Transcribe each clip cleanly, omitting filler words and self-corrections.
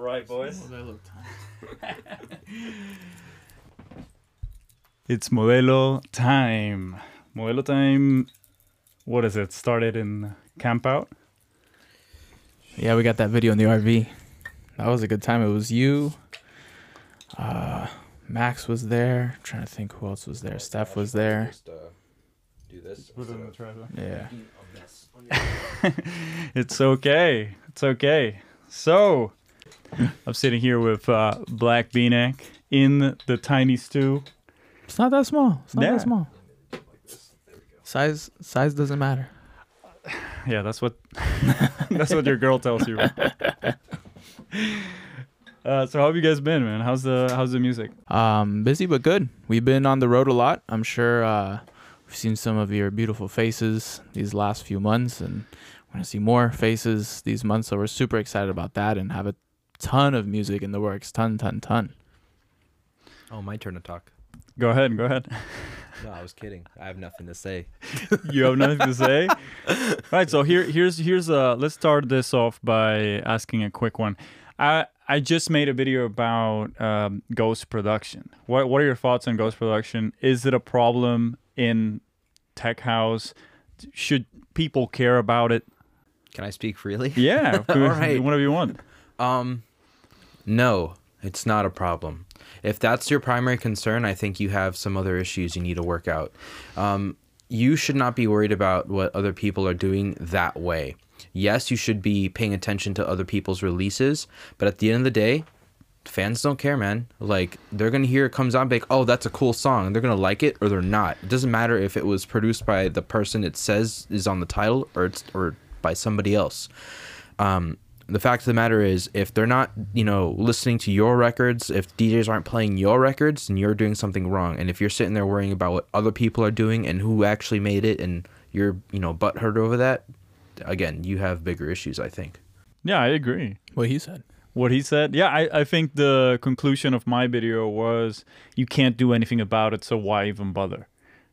Right, boys. Modelo time. It's Modelo time. Modelo time. What is it? Started in Camp Out? Yeah, we got that video in the RV. That was a good time. It was you. Max was there. I'm trying to think who else was there. Steph was there. Just, do this. Put it in the trash. Yeah. It's okay. It's okay. So, I'm sitting here with Black V-neck in the tiny stew. It's not that small. It's not Yeah. that small. Size doesn't matter. Yeah, that's what that's what your girl tells you. So how have you guys been, man? How's the music? Busy but good. We've been on the road a lot. I'm sure we've seen some of your beautiful faces these last few months, and we're gonna see more faces these months. So we're super excited about that and have a ton of music in the works. Ton. Oh, my turn to talk. Go ahead. No, I was kidding. I have nothing to say. You have nothing to say? Right, so here's let's start this off by asking a quick one. I just made a video about Ghost production. What are your thoughts on Ghost production? Is it a problem in tech house? Should people care about it? Can I speak freely? Yeah, All right. whatever you want. No, it's not a problem. If that's your primary concern, I think you have some other issues you need to work out. You should not be worried about what other people are doing that way. Yes, you should be paying attention to other people's releases, but at the end of the day, fans don't care, man. Like, they're going to hear it comes out and be like, oh, that's a cool song. And they're going to like it or they're not. It doesn't matter if it was produced by the person it says is on the title or by somebody else. The fact of the matter is, if they're not, listening to your records, if DJs aren't playing your records, then you're doing something wrong. And if you're sitting there worrying about what other people are doing and who actually made it and you're, butthurt over that, again, you have bigger issues, I think. Yeah, I agree. What he said. What he said? Yeah, I think the conclusion of my video was you can't do anything about it, so why even bother?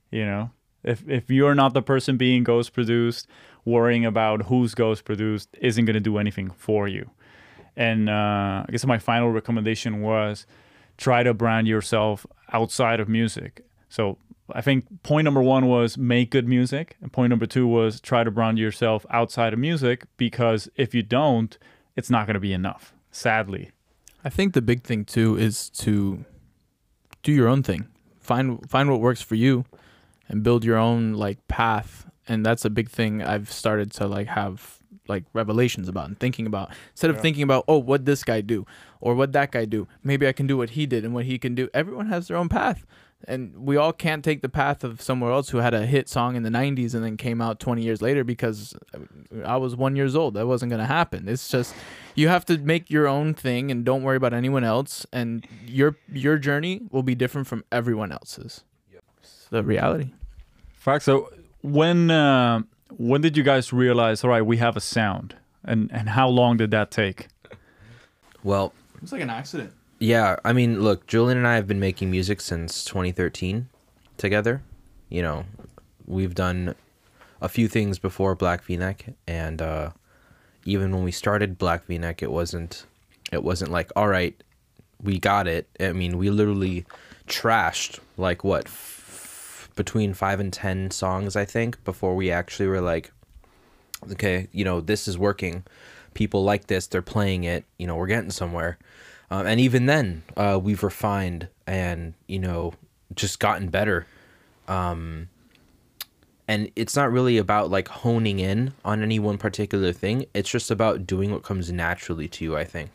If you're not the person being ghost produced, worrying about who's ghost produced isn't going to do anything for you. And I guess my final recommendation was try to brand yourself outside of music. So I think point number 1 was make good music. And point number 2 was try to brand yourself outside of music, because if you don't, it's not going to be enough, sadly. I think the big thing too is to do your own thing. Find what works for you and build your own path. And that's a big thing I've started to have revelations about and thinking about. Instead of thinking about, oh, what this guy do or what that guy do, maybe I can do what he did and what he can do. Everyone has their own path. And we all can't take the path of somewhere else who had a hit song in the 90s and then came out 20 years later because I was 1 year old. That wasn't going to happen. It's just you have to make your own thing and don't worry about anyone else. And your journey will be different from everyone else's. Yep. It's the reality. Fact. So when did you guys realize, all right, we have a sound? And how long did that take? Well, it was like an accident. Yeah, I mean, look, Julian and I have been making music since 2013 together. We've done a few things before Black V-neck, and even when we started Black V-neck, it wasn't like, all right, we got it. I mean, we literally trashed between 5 and 10 songs, I think, before we actually were like, okay, this is working. People like this. They're playing it. We're getting somewhere. And even then, we've refined and, just gotten better. And it's not really about honing in on any one particular thing. It's just about doing what comes naturally to you, I think.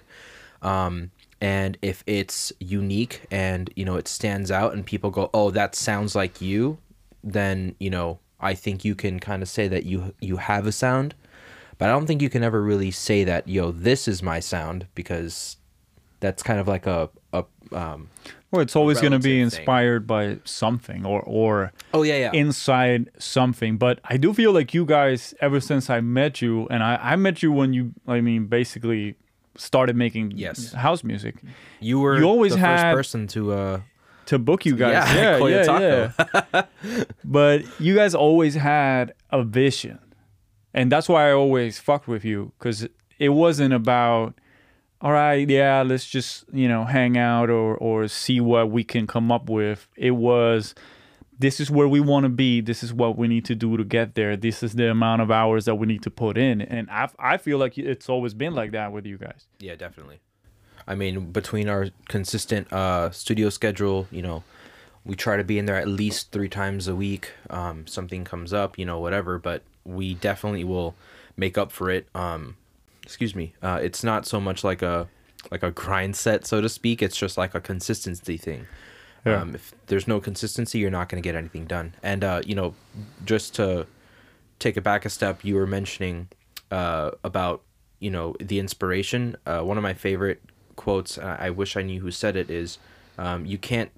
And if it's unique and, it stands out and people go, oh, that sounds like you, then, I think you can kind of say that you have a sound. But I don't think you can ever really say that, this is my sound, because that's kind of like well, it's always going to be inspired by something or inside something. But I do feel like you guys, ever since I met you, and I met you when you, basically started making house music. You always the had first person to book you guys. Yeah. But you guys always had a vision. And that's why I always fucked with you, because it wasn't about, all right, yeah, let's just, hang out or see what we can come up with. It was, this is where we want to be. This is what we need to do to get there. This is the amount of hours that we need to put in. And I feel like it's always been like that with you guys. Yeah, definitely. I mean, between our consistent studio schedule, we try to be in there at least 3 times a week. Something comes up, whatever, but we definitely will make up for it. Excuse me. It's not so much like a grind set, so to speak. It's just like a consistency thing. Yeah. If there's no consistency, you're not going to get anything done. And just to take it back a step, you were mentioning about the inspiration. One of my favorite quotes, I wish I knew who said it, is you can't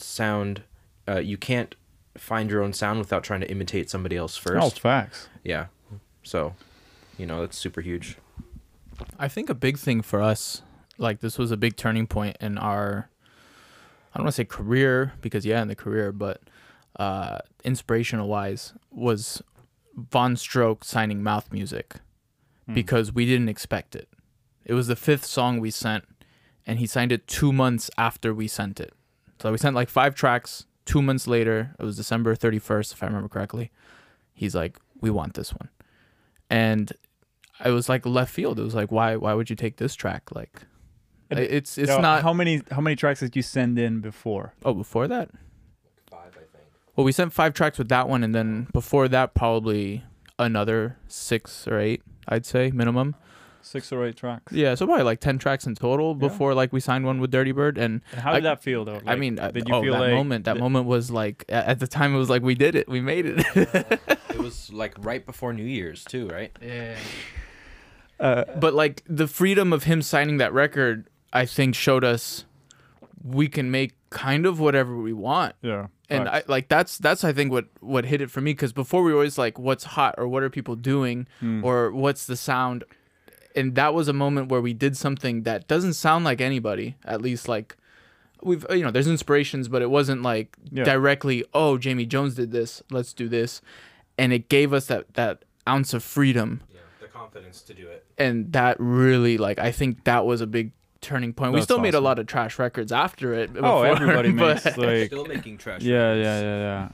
find your own sound without trying to imitate somebody else first. Oh, facts. Yeah. So, that's super huge. I think a big thing for us, like this was a big turning point in our, I don't want to say career, because in the career, but inspirational wise, was Von Stroke signing Mouth Music, because we didn't expect it. It was the 5th song we sent, and he signed it 2 months after we sent it. So we sent like 5 tracks. 2 months later, it was December 31st, if I remember correctly. He's like, we want this one. And I was like left field. It was like, why would you take this track? Like, it's not. How many tracks did you send in before? Oh, before that? 5, I think. Well, we sent 5 tracks with that one, and then before that, probably another 6 or 8, I'd say, minimum. 6 or 8 tracks. Yeah, so probably like 10 tracks in total before like we signed one with Dirty Bird. And how did that feel though? Like, I mean, did you feel that like moment? That moment was like, at the time, it was like we did it, we made it. It was like right before New Year's too, right? Yeah. But like the freedom of him signing that record, I think showed us we can make kind of whatever we want. Yeah. And facts. that's I think what hit it for me, because before we were always like, what's hot or what are people doing or what's the sound, and that was a moment where we did something that doesn't sound like anybody. At least like we've there's inspirations, but it wasn't like directly, oh, Jamie Jones did this, let's do this, and it gave us that ounce of freedom. Yeah, the confidence to do it. And that really, like, I think that was a big turning point. We That's still made a awesome. lot of trash records after it. Oh, before, everybody but- makes like Still making trash. yeah.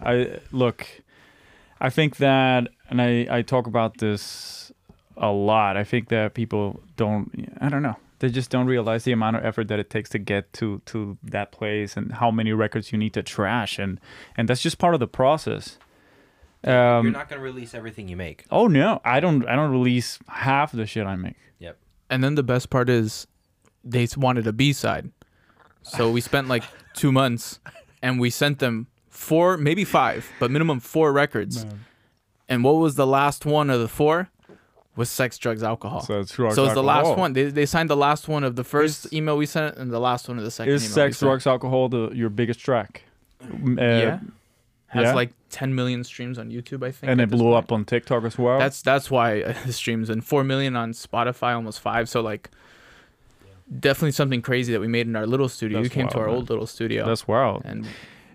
I think that, and I talk about this a lot. I think that people I don't know. They just don't realize the amount of effort that it takes to get to that place, and how many records you need to trash, and that's just part of the process. You're not gonna release everything you make. Oh no, I don't release half the shit I make. Yep. And then the best part is they wanted a B-side. So we spent like 2 months and we sent them 4, maybe 5, but minimum 4 records. Man. And what was the last one of the 4? Was Sex, Drugs, Alcohol. So it's So it's the last one. They signed the last one of the first Is- email we sent and the last one of the second Is email Sex, we sent. Drugs, Alcohol your biggest track? Yeah. Has yeah? like 10 million streams on YouTube, I think. And at it this blew point. up on TikTok as well. That's why the streams, and 4 million on Spotify, almost 5. So like, definitely something crazy that we made in our little studio. That's You came to wild, our man. old little studio. That's wild. And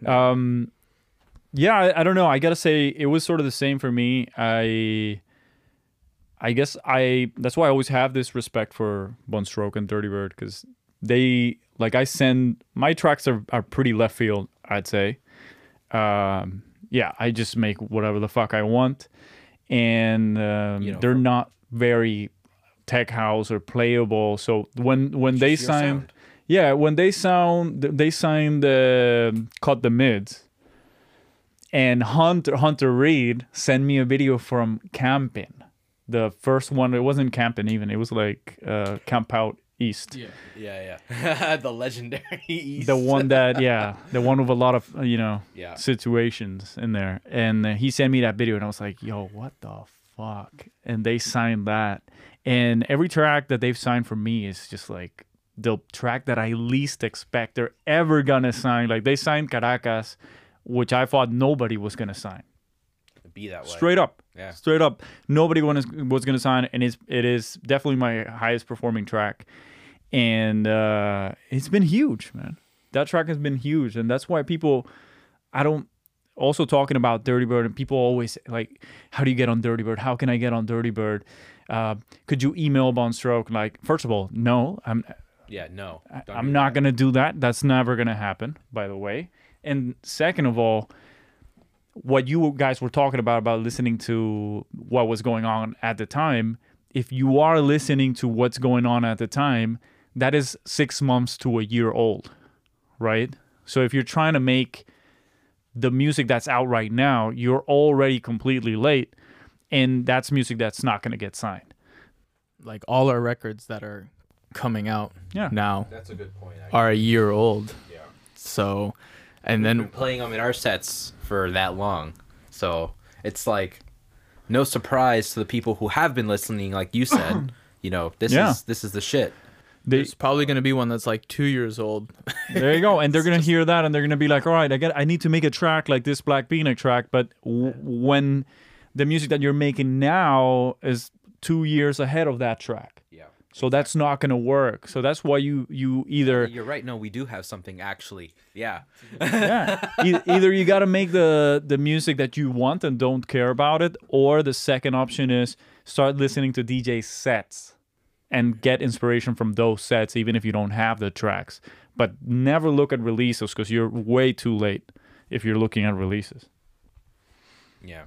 Yeah, I don't know. I gotta say, it was sort of the same for me. I guess that's why I always have this respect for Von Stroke and Dirty Bird, because my tracks are pretty left field, I'd say. Yeah, I just make whatever the fuck I want, and they're not very tech house or playable. So when they Just your signed, sound. yeah, when they signed Cut the Mids, and Hunter Reed sent me a video from camping. The first one, it wasn't camping even. It was like Camp Out East. Yeah. The legendary. The one the one with a lot of Yeah. situations in there. And he sent me that video, and I was like, yo, what the fuck? And they signed that. And every track that they've signed for me is just like the track that I least expect they're ever gonna sign. Like, they signed Caracas, which I thought nobody was gonna sign. Be that way. Straight up. Yeah. Straight up. Nobody was going to sign, and it is definitely my highest performing track. And it's been huge, man. That track has been huge, and that's why also talking about Dirty Bird, and people always like, how do you get on Dirty Bird? How can I get on Dirty Bird? Could you email Von Stroke? Like, first of all, no, Yeah, no. Don't I'm do not that. going to do that. That's never going to happen, by the way. And second of all, what you guys were talking about listening to what was going on at the time, if you are listening to what's going on at the time, that is 6 months to a year old, right? So if you're trying to make the music that's out right now, you're already completely late, and that's music that's not going to get signed. Like all our records that are coming out Yeah. now That's a good point. are a year old. Yeah. So, and We've been then playing them in our sets for that long. So it's like no surprise to the people who have been listening, like you said, you know, this is the shit. there's probably going to be one that's like 2 years old. There you go, and they're gonna hear that, and they're gonna be like, "All right, I need to make a track like this Black Beanic track." But when the music that you're making now is 2 years ahead of that track, Yeah. so that's not gonna work. So that's why you either You're right. No, we do have something actually. Yeah. either you got to make the music that you want and don't care about it, or the second option is start listening to DJ sets and get inspiration from those sets, even if you don't have the tracks. But never look at releases, because you're way too late if you're looking at releases. Yeah.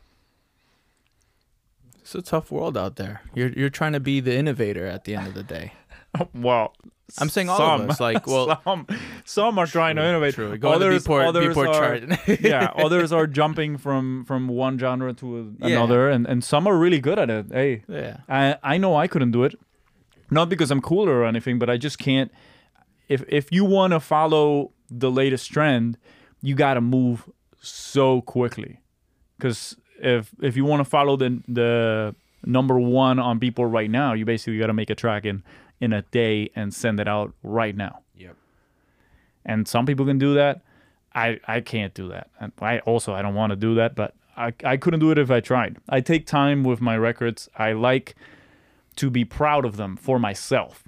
It's a tough world out there. You're trying to be the innovator at the end of the day. Well, I'm saying all of us. Like, well, some are trying to innovate. true. Go to the Beatport chart. Yeah, others are jumping from one genre to another, and some are really good at it. Hey, Yeah. I know I couldn't do it, not because I'm cooler or anything, but I just can't. If you want to follow the latest trend, you got to move so quickly, because if you want to follow the number one on Beatport right now, you basically got to make a track in a day and send it out right now. Yep. And some people can do that. I can't do that. And I don't want to do that, but I couldn't do it if I tried. I take time with my records. I like to be proud of them for myself.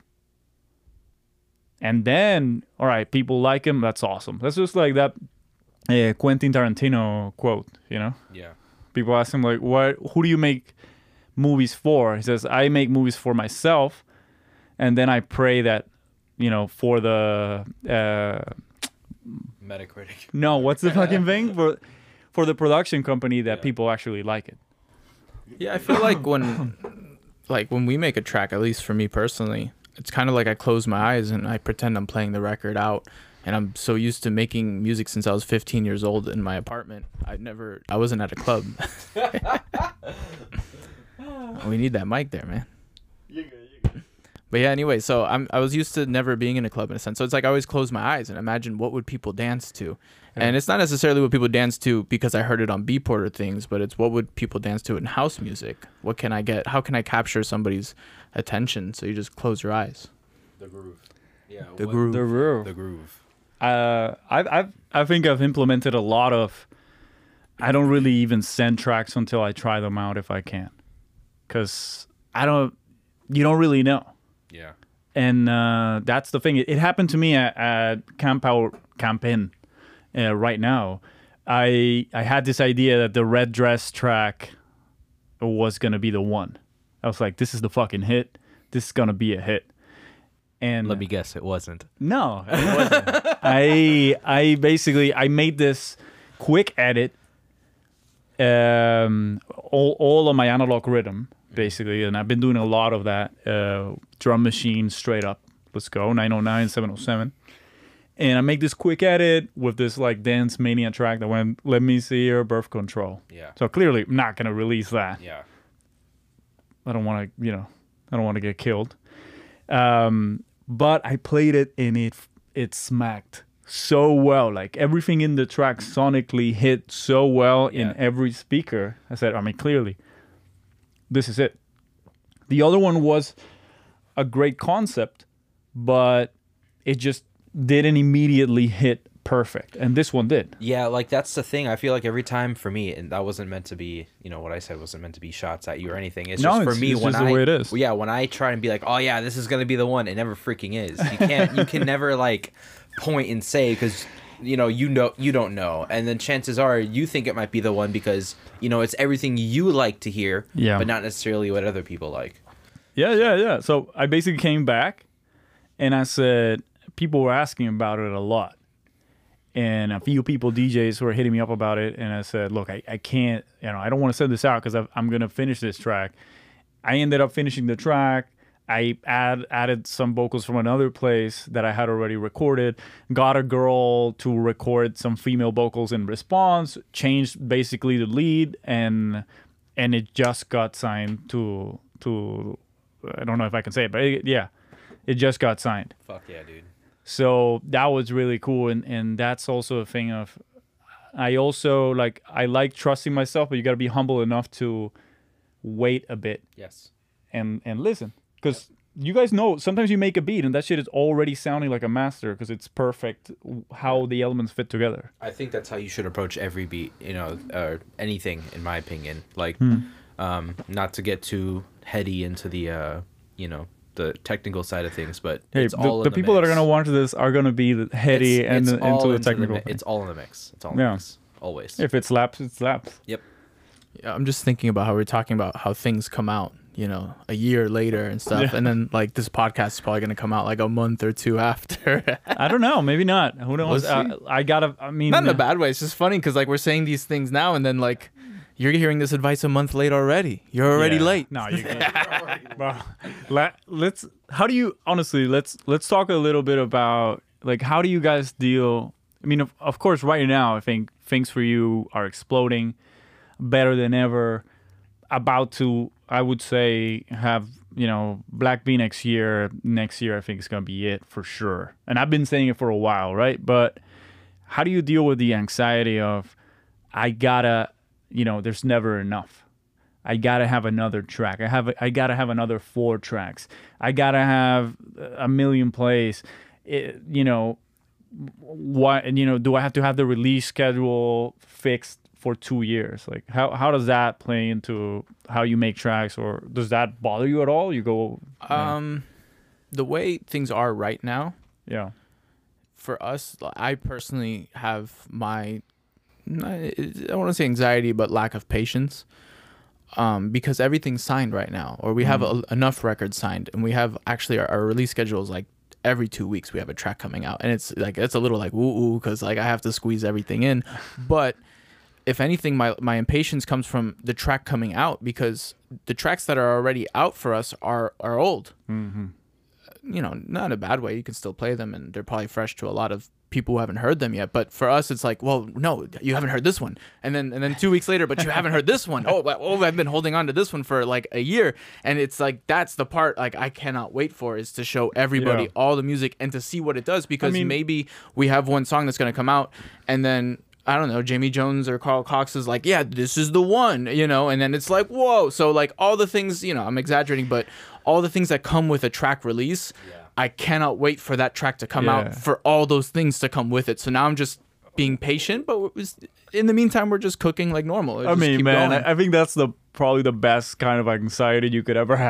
And then, all right, people like him. That's awesome. That's just like that Quentin Tarantino quote, you know? Yeah. People ask him, like, who do you make movies for? He says, I make movies for myself, and then I pray that, you know, for the Metacritic. no, what's the fucking thing, for the production company, that people actually like it. Yeah, I feel like when we make a track, at least for me personally, it's kind of like I close my eyes and I pretend I'm playing the record out. And I'm so used to making music since I was 15 years old in my apartment. I wasn't at a club. We need that mic there, man. You're good. But yeah, anyway, so I was used to never being in a club in a sense. So it's like I always close my eyes and imagine what would people dance to. And it's not necessarily what people dance to because I heard it on Beatport or things, but it's what would people dance to in house music? What can I get? How can I capture somebody's attention? So you just close your eyes. The groove. Yeah. The groove. The real. The groove. I think I've implemented a lot of. I don't really even send tracks until I try them out if I can, because you don't really know. Yeah. And that's the thing. It happened to me at Camp-In right now. I had this idea that the Red Dress track was gonna be the one. I was like, this is the fucking hit. This is gonna be a hit. And Let me guess, it wasn't. no, it wasn't. I basically made this quick edit, all on my analog rhythm basically, and I've been doing a lot of that. Drum machine straight up. Let's go 909 707. And I make this quick edit with this like Dance Mania track that went, "Let Me See Your Birth Control." Yeah. So clearly, I'm not gonna release that. Yeah. I don't want to get killed. But I played it and it smacked so well. Like everything in the track sonically hit so well in every speaker. I said, clearly, this is it. The other one was a great concept, but it just didn't immediately hit perfect. And this one did. Yeah, like that's the thing. I feel like every time for me, and that wasn't meant to be, what I said wasn't meant to be shots at you or anything. It's just for me it's when just the way it is. Yeah, when I try and be like, oh yeah, this is gonna be the one, it never freaking is. You can never like point and say because you don't know, and then chances are you think it might be the one because it's everything you like to hear, but not necessarily what other people like. Yeah. So I basically came back And I said, people were asking about it a lot. And a few people, DJs, were hitting me up about it. And I said, look, I can't, I don't want to send this out because I'm going to finish this track. I ended up finishing the track. I added some vocals from another place that I had already recorded, got a girl to record some female vocals in response, changed basically the lead, and it just got signed to I don't know if I can say it, but it just got signed. Fuck yeah, dude. So that was really cool, and that's also a thing of, I also I like trusting myself, but you got to be humble enough to wait a bit. Yes. And listen, because you guys know sometimes you make a beat and that shit is already sounding like a master because it's perfect how the elements fit together. I think that's how you should approach every beat, or anything, in my opinion. Not to get too heady into the the technical side of things, but hey, it's all in the people that are gonna watch this are gonna be heady and into the technical. It's all in the mix. It's all in the mix. Always. If it slaps, it slaps. Yep. Yeah, I'm just thinking about how we're talking about how things come out, a year later and stuff. And then this podcast is probably going to come out a month or two after. I don't know. Maybe not. Who knows? Not in a bad way. It's just funny because we're saying these things now and then you're hearing this advice a month late already. You're already late. No, you can't. Well, let's talk a little bit about how do you guys deal? I mean, of course, right now, I think things for you are exploding better than ever. About to, I would say, have Black Bee next year. Next year, I think it's gonna be it for sure. And I've been saying it for a while, right? But how do you deal with the anxiety of I gotta, there's never enough. I gotta have another track. I gotta have another 4 tracks. I gotta have a million plays. What do I have to have the release schedule fixed for 2 years? How does that play into how you make tracks, or does that bother you at all? You go the way things are right now, for us, I personally have my, I don't want to say anxiety, but lack of patience, because everything's signed right now, or we have enough records signed, and we have actually our release schedule is every 2 weeks we have a track coming out, and it's a little ooh because I have to squeeze everything in. But if anything, my impatience comes from the track coming out, because the tracks that are already out for us are old. Mm-hmm. Not in a bad way. You can still play them, and they're probably fresh to a lot of people who haven't heard them yet. But for us, it's well, no, you haven't heard this one, and then 2 weeks later, but you haven't heard this one. Oh, I've been holding on to this one for a year, and it's that's the part I cannot wait for, is to show everybody all the music and to see what it does, because maybe we have one song that's gonna come out, and then I don't know, Jamie Jones or Carl Cox is yeah, this is the one, and then it's whoa. So all the things, I'm exaggerating, but all the things that come with a track release, I cannot wait for that track to come out, for all those things to come with it. So now I'm just being patient, but in the meantime, we're just cooking like normal. I mean, man, I think that's probably the best kind of anxiety you could ever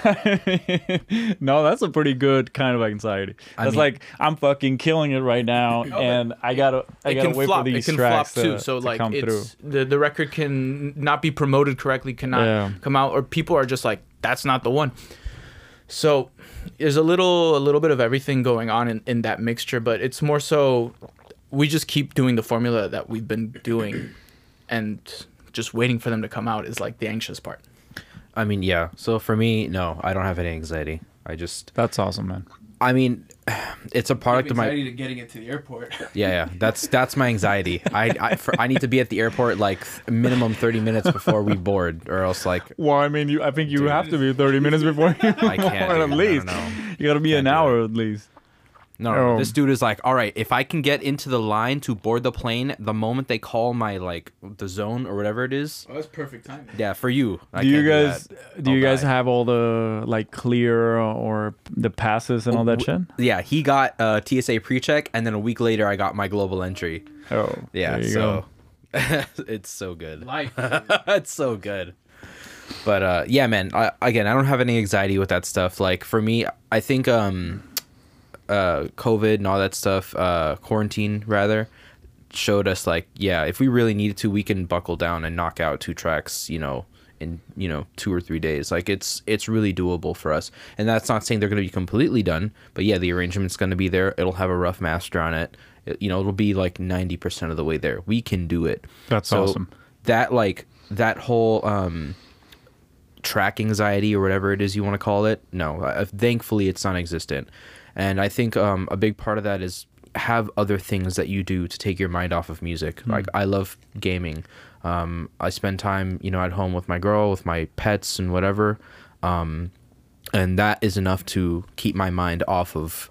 have. No, that's a pretty good kind of anxiety. That's I'm fucking killing it right now, and I gotta wait for these tracks to come through. The record can not be promoted correctly, cannot come out, or people are just that's not the one. So there's a little bit of everything going on in that mixture, but it's more so we just keep doing the formula that we've been doing, and just waiting for them to come out is the anxious part. I mean, yeah. So for me, no, I don't have any anxiety. That's awesome, man. I mean, it's a product of my anxiety to getting it to the airport. Yeah. That's my anxiety. I need to be at the airport minimum 30 minutes before we board, or else Well, I mean, I think you have to be 30 minutes before. I can't. At least you got to be an hour at least. No, this dude is all right, if I can get into the line to board the plane the moment they call my the zone or whatever it is. Oh, that's perfect timing. Yeah, for you. Do you guys have all the clear or the passes and all that shit? Yeah, he got TSA pre-check, and then a week later I got my global entry. Oh, yeah, so it's so good. Life. It's so good. But yeah, man, I don't have any anxiety with that stuff. For me, I think COVID and all that stuff, quarantine rather, showed us if we really needed to, we can buckle down and knock out 2 tracks, in in 2 or 3 days. Like it's really doable for us. And that's not saying they're going to be completely done, but yeah, the arrangement's going to be there. It'll have a rough master on it. It'll be like 90% of the way there. We can do it. That's awesome. That whole track anxiety or whatever it is you want to call it, no, thankfully it's non-existent. And I think a big part of that is have other things that you do to take your mind off of music. Like I love gaming. I spend time, at home with my girl, with my pets and whatever. And that is enough to keep my mind off of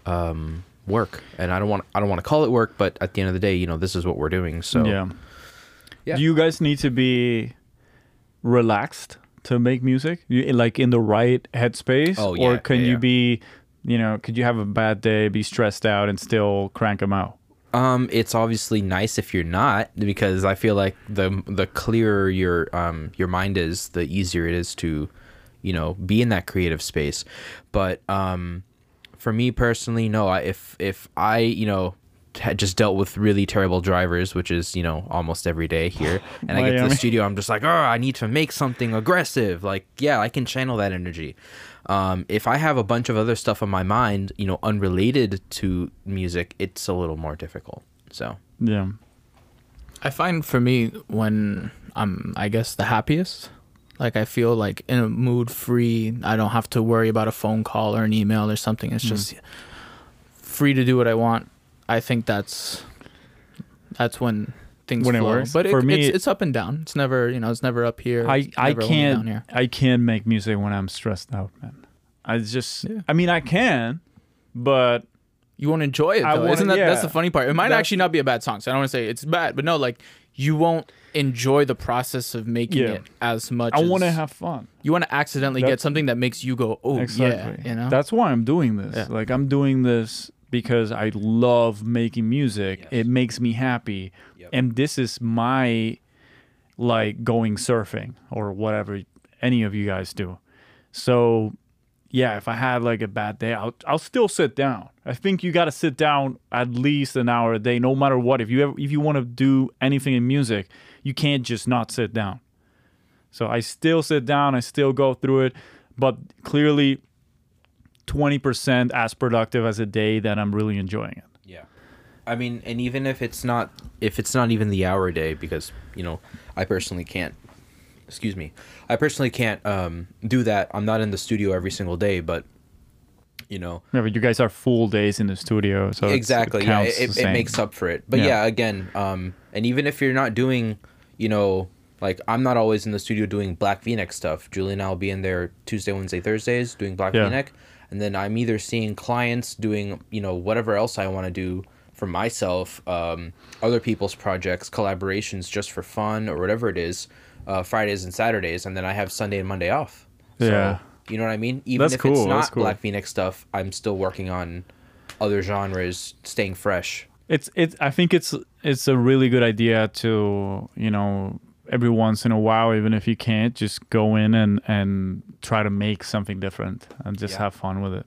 work. And I don't want to call it work, but at the end of the day, this is what we're doing. So Yeah. Yeah. Do you guys need to be relaxed to make music? Like in the right headspace? Oh, yeah. Or can Yeah, you yeah. be, could you have a bad day, be stressed out, and still crank them out? It's obviously nice if you're not, because I feel like the clearer your mind is, the easier it is to, be in that creative space. But for me personally, no. If I had just dealt with really terrible drivers, which is almost every day here, and I get to the Miami. studio, I'm just like, oh, I need to make something aggressive. Like, yeah, I can channel that energy. If I have a bunch of other stuff on my mind, unrelated to music, it's a little more difficult. So Yeah. I find for me when I'm, I guess, the happiest, like I feel like in a mood free, I don't have to worry about a phone call or an email or something. It's just free to do what I want. I think that's when things When it flow. works. But For me, it's up and down. It's never, it's never up here. I It's never only down here. can't make music when I'm stressed out, man. Yeah. I mean, I can, but You won't enjoy it I though. wanna- Isn't that yeah. that's the funny part? It might That's- actually not be a bad song, so I don't want to say it's bad, but no, like you won't enjoy the process of making Yeah. it as much. I as want to have fun. You want to accidentally That's- get something that makes you go, oh Exactly. yeah, That's why I'm doing this. Yeah. Like I'm doing this because I love making music. Yes. It makes me happy. Yep. And this is my like going surfing or whatever any of you guys do. So yeah, if I had like a bad day, I'll still sit down. I think you got to sit down at least an hour a day, no matter what. If you want to do anything in music, you can't just not sit down. So I still sit down, I still go through it, but clearly 20% as productive as a day that I'm really enjoying it. yeah, I mean, and even if it's not even the hour a day, because I personally can't. Excuse me. I personally can't do that. I'm not in the studio every single day, but Yeah, but you guys are full days in the studio, so exactly. it Yeah, counts the it same. makes up for it. But Yeah. yeah, again, and even if you're not doing, like I'm not always in the studio doing Black V-neck stuff. Julie and I'll be in there Tuesday, Wednesday, Thursdays doing Black Yeah. V-neck, and then I'm either seeing clients doing whatever else I want to do for myself, other people's projects, collaborations just for fun or whatever it is, Fridays and Saturdays, and then I have Sunday and Monday off. So, Yeah. you know what I mean? Even That's if cool, it's that's not cool. Black V-neck stuff, I'm still working on other genres, staying fresh. It's I think it's a really good idea to, every once in a while, even if you can't, just go in and try to make something different and just Yeah. have fun with it.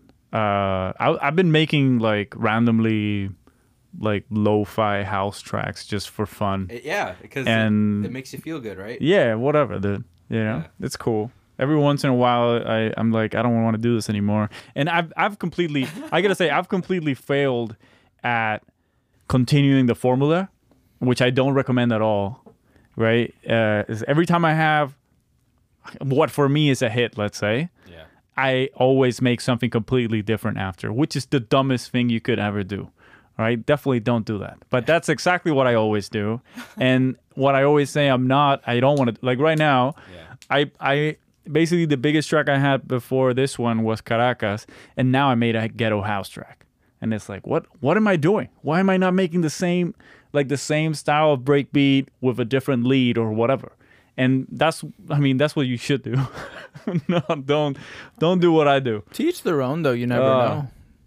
I've been making like randomly like lo-fi house tracks just for fun. Yeah, because And- it makes you feel good, right? Yeah, whatever, dude. Yeah. It's cool. Every once in a while, I'm like, I don't want to do this anymore. And I've completely, I gotta say, I've completely failed at continuing the formula, which I don't recommend at all. Right? Is every time I have what for me is a hit, let's say, Yeah. I always make something completely different after, which is the dumbest thing you could ever do. All right? Definitely don't do that. But that's exactly what I always do. And what I always say I don't want to, like right now, Yeah. I basically the biggest track I had before this one was Caracas, and now I made a ghetto house track. And it's like, what am I doing? Why am I not making the same style of breakbeat with a different lead or whatever? And that's what you should do. No, don't do what I do. To each their own, though. You never know.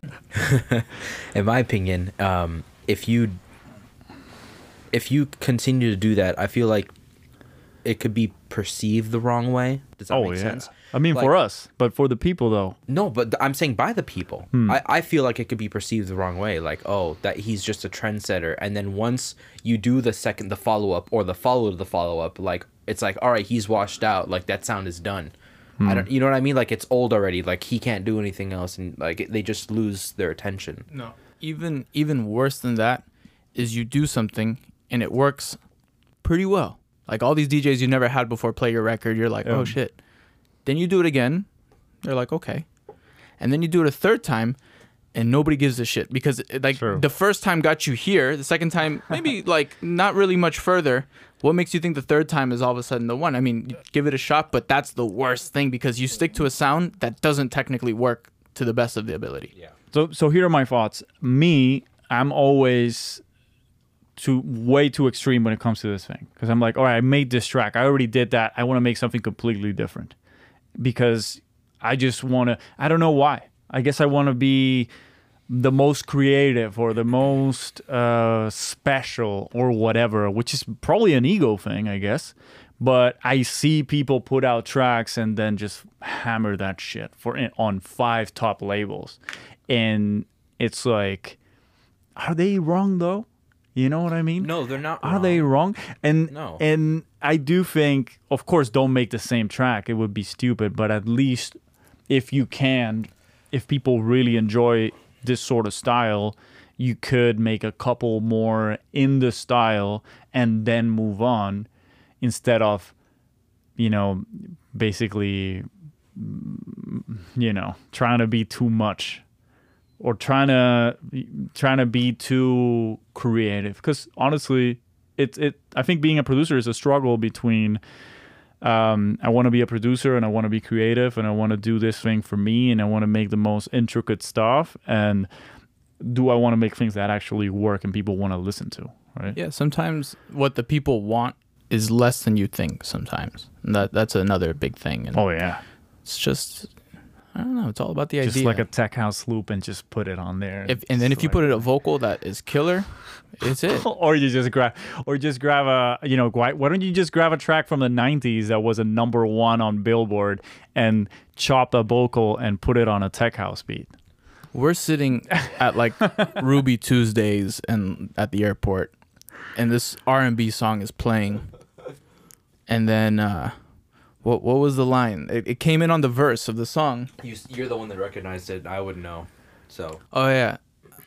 In my opinion, if you continue to do that, I feel like it could be perceived the wrong way. Does that make sense? I mean, Like- for us, but for the people though. No, but I'm saying by the people. I feel like it could be perceived the wrong way. Like, oh, that he's just a trendsetter. And then once you do the follow-up or the follow to the follow-up, like, it's like, all right, he's washed out. Like, that sound is done. I don't, you know what I mean? Like, it's old already. Like, he can't do anything else. And, like, they just lose their attention. No. Even worse than that is you do something and it works pretty well. Like all these DJs you never had before play your record, you're like, oh shit. Then you do it again, they're like, okay. And then you do it a third time and nobody gives a shit because like True. the first time got you here, the second time maybe like not really much further. What makes you think the third time is all of a sudden the one? I mean, give it a shot, but that's the worst thing because you stick to a sound that doesn't technically work to the best of the ability. Yeah. So here are my thoughts. Me, I'm always way too extreme when it comes to this thing because I'm like, all right, I made this track. I already did that. I want to make something completely different because I just want to. I don't know why. I guess I want to be the most creative or the most special or whatever, which is probably an ego thing, I guess. But I see people put out tracks and then just hammer that shit on 5 top labels, and it's like, are they wrong though? You know what I mean? No, they're not. Are they wrong? And No. and I do think, of course, don't make the same track. It would be stupid. But at least if you can, if people really enjoy this sort of style, you could make a couple more in the style and then move on instead of, basically, trying to be too much. Or trying to be too creative, because honestly, I think being a producer is a struggle between I want to be a producer and I want to be creative and I want to do this thing for me and I want to make the most intricate stuff, and do I want to make things that actually work and people want to listen to, right? Yeah, sometimes what the people want is less than you think. Sometimes and that's another big thing. And Oh yeah, it's just. I don't know. It's all about the just idea. like a tech house loop and just put it on there. And then if you put it a vocal that is killer, it's it. or just grab a why don't you just grab a track from the 90s that was a #1 on Billboard and chop a vocal and put it on a tech house beat? We're sitting at like Ruby Tuesdays and at the airport, and this R&B song is playing, and then what was the line? It came in on the verse of the song. You're the one that recognized it. I wouldn't know. So. Oh yeah,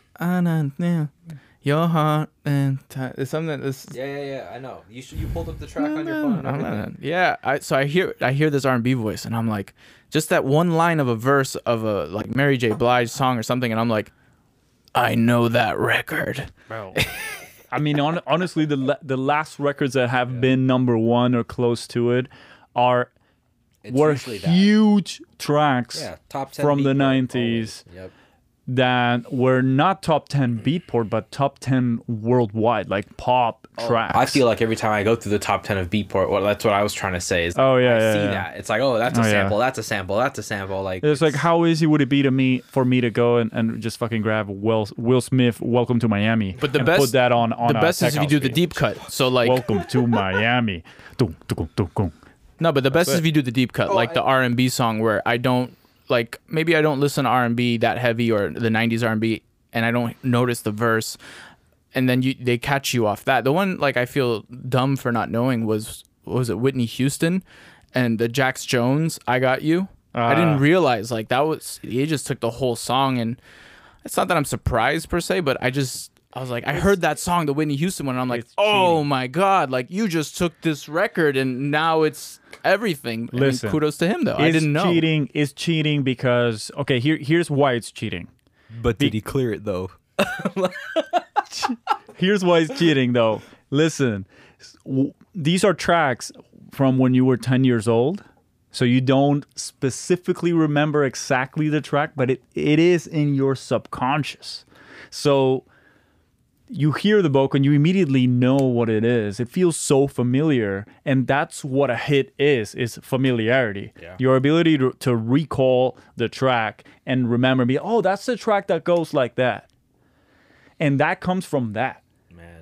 your heart and it's something that's. Yeah. I know. You pulled up the track on your phone. And everything. Yeah, I hear this R&B voice and I'm like, just that one line of a verse of a like Mary J. Blige song or something, and I'm like, I know that record. Bro. I mean, honestly, the last records that have been #1 or close to it were usually that. huge tracks Top 10 from the Beatport, 90s always. Yep. that were not top 10 Beatport, but top 10 worldwide, like pop tracks. I feel like every time I go through the top 10 of Beatport, well, that's what I was trying to say. Is Oh, yeah, I yeah, see yeah. that. It's like, oh, that's a Oh, yeah. sample. That's a sample. That's a sample. Like It's like, how easy would it be for me to go and just fucking grab Will Smith, "Welcome to Miami," But the and best, put that on the a best tech is if you house do the beat. deep cut. So like, "Welcome to Miami." Dum, dum, dum, dum. no, but the best is it. if you do the deep cut, like the R&B song where I don't like. Maybe I don't listen to R&B that heavy or the '90s R&B, and I don't notice the verse, and then they catch you off that. The one like I feel dumb for not knowing was it Whitney Houston, and the Jax Jones "I Got You." I didn't realize like that was he just took the whole song, and it's not that I'm surprised per se, but I was like, I heard that song, the Whitney Houston one, and I'm like, It's oh cheating. my God, like you just took this record and now it's everything. I mean, Listen, kudos to him though. I didn't know. It's cheating because, okay, here's why it's cheating. But did he clear it though? Here's why it's cheating, though. Listen, these are tracks from when you were 10 years old. So you don't specifically remember exactly the track, but it is in your subconscious. So you hear the vocal and you immediately know what it is. It feels so familiar. And that's what a hit is familiarity. Yeah. Your ability to recall the track and remember, oh, that's the track that goes like that. And that comes from that. man.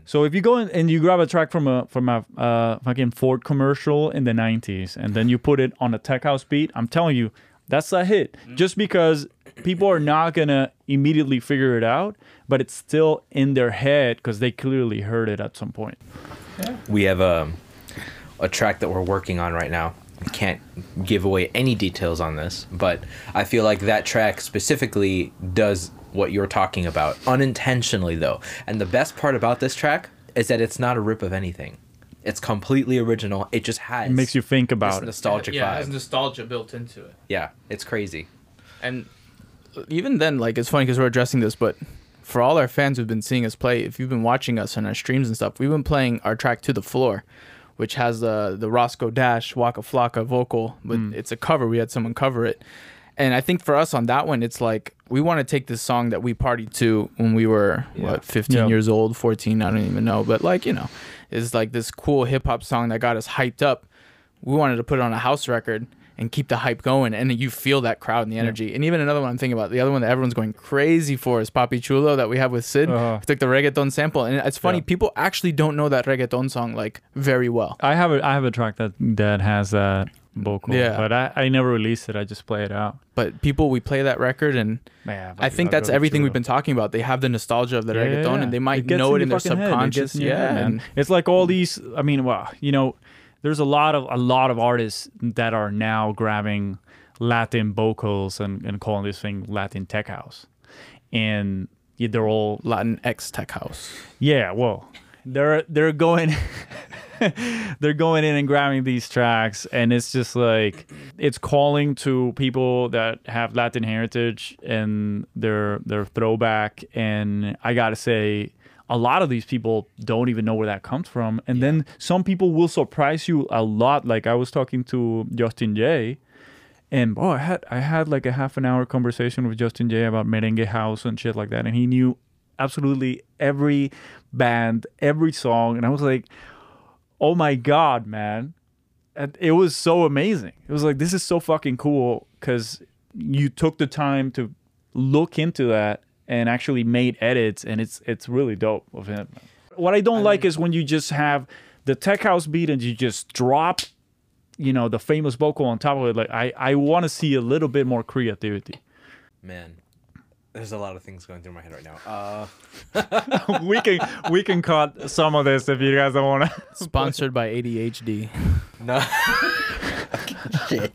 So if you go in and you grab a track from a fucking Ford commercial in the 90s and then you put it on a tech house beat, I'm telling you, that's a hit. Just because people are not going to immediately figure it out, but it's still in their head because they clearly heard it at some point. We have a track that we're working on right now. We can't give away any details on this, but I feel like that track specifically does what you're talking about, unintentionally though. And the best part about this track is that it's not a rip of anything. It's completely original. It just has. It makes you think about this it. nostalgic Yeah, it vibe. has nostalgia built into it. Yeah, it's crazy. And even then, like, it's funny because we're addressing this, but for all our fans who've been seeing us play, if you've been watching us on our streams and stuff, we've been playing our track To the Floor, which has the Roscoe Dash Waka Flocka vocal. But it's a cover. We had someone cover it. And I think for us on that one, it's like we want to take this song that we partied to when we were, 15 years old, 14, I don't even know. But, like, you know, it's like this cool hip-hop song that got us hyped up. We wanted to put it on a house record and keep the hype going, and you feel that crowd and the energy. And even another one I'm thinking about, the other one that everyone's going crazy for is Papi Chulo that we have with Sid. We took the reggaeton sample, and it's funny, people actually don't know that reggaeton song like very well. I have a track that has that vocal, but I never released it. I just play it out. But people, we play that record, and I think that's everything we've been talking about. They have the nostalgia of the reggaeton, and they might know it in their subconscious. And it's like all these. I mean, well, you know, there's a lot of artists that are now grabbing Latin vocals and calling this thing Latin tech house, and they're all Latin X tech house. Yeah, well, they're going they're going in and grabbing these tracks, and it's just like it's calling to people that have Latin heritage and their throwback. And I gotta say, a lot of these people don't even know where that comes from. And then some people will surprise you a lot. Like I was talking to Justin J, and I had like a half an hour conversation with Justin J about merengue house and shit like that, and he knew absolutely every band, every song, and I was like, oh my god, man. And it was so amazing. It was like, this is so fucking cool because you took the time to look into that and actually made edits, and it's really dope of him. What I don't like is when you just have the tech house beat and you just drop, you know, the famous vocal on top of it. Like I want to see a little bit more creativity. Man, there's a lot of things going through my head right now. we can cut some of this if you guys don't want to. Sponsored by ADHD. No. Shit.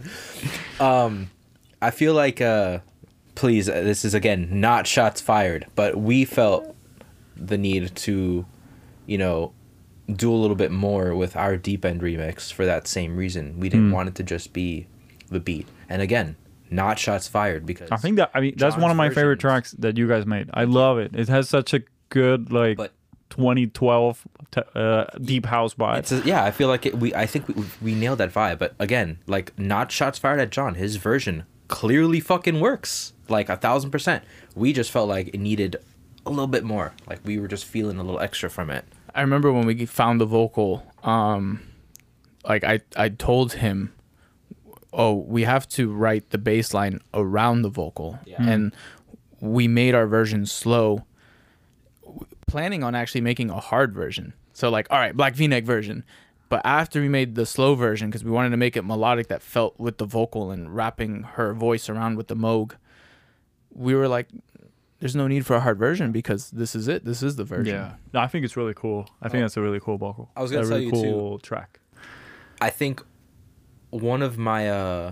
I feel like please, this is again not shots fired, but we felt the need to, you know, do a little bit more with our deep end remix for that same reason. We didn't want it to just be the beat. And again, not shots fired, because I think that's John's one of my favorite versions- tracks that you guys made. I love it. It has such a good like But 2012 deep house vibe. I feel like I think we nailed that vibe. But again, like, not shots fired at John. His version clearly fucking works, like 1000%. We just felt like it needed a little bit more. Like, we were just feeling a little extra from it. I remember when we found the vocal, like I told him, oh, we have to write the bass line around the vocal. And we made our version slow, planning on actually making a hard version. So like, all right, Black V-neck version. But after we made the slow version, because we wanted to make it melodic that felt with the vocal and wrapping her voice around with the Moog, we were like, there's no need for a hard version because this is it. This is the version. Yeah, no, I think it's really cool. I think that's a really cool vocal. I was gonna a tell really you cool track. I think one of my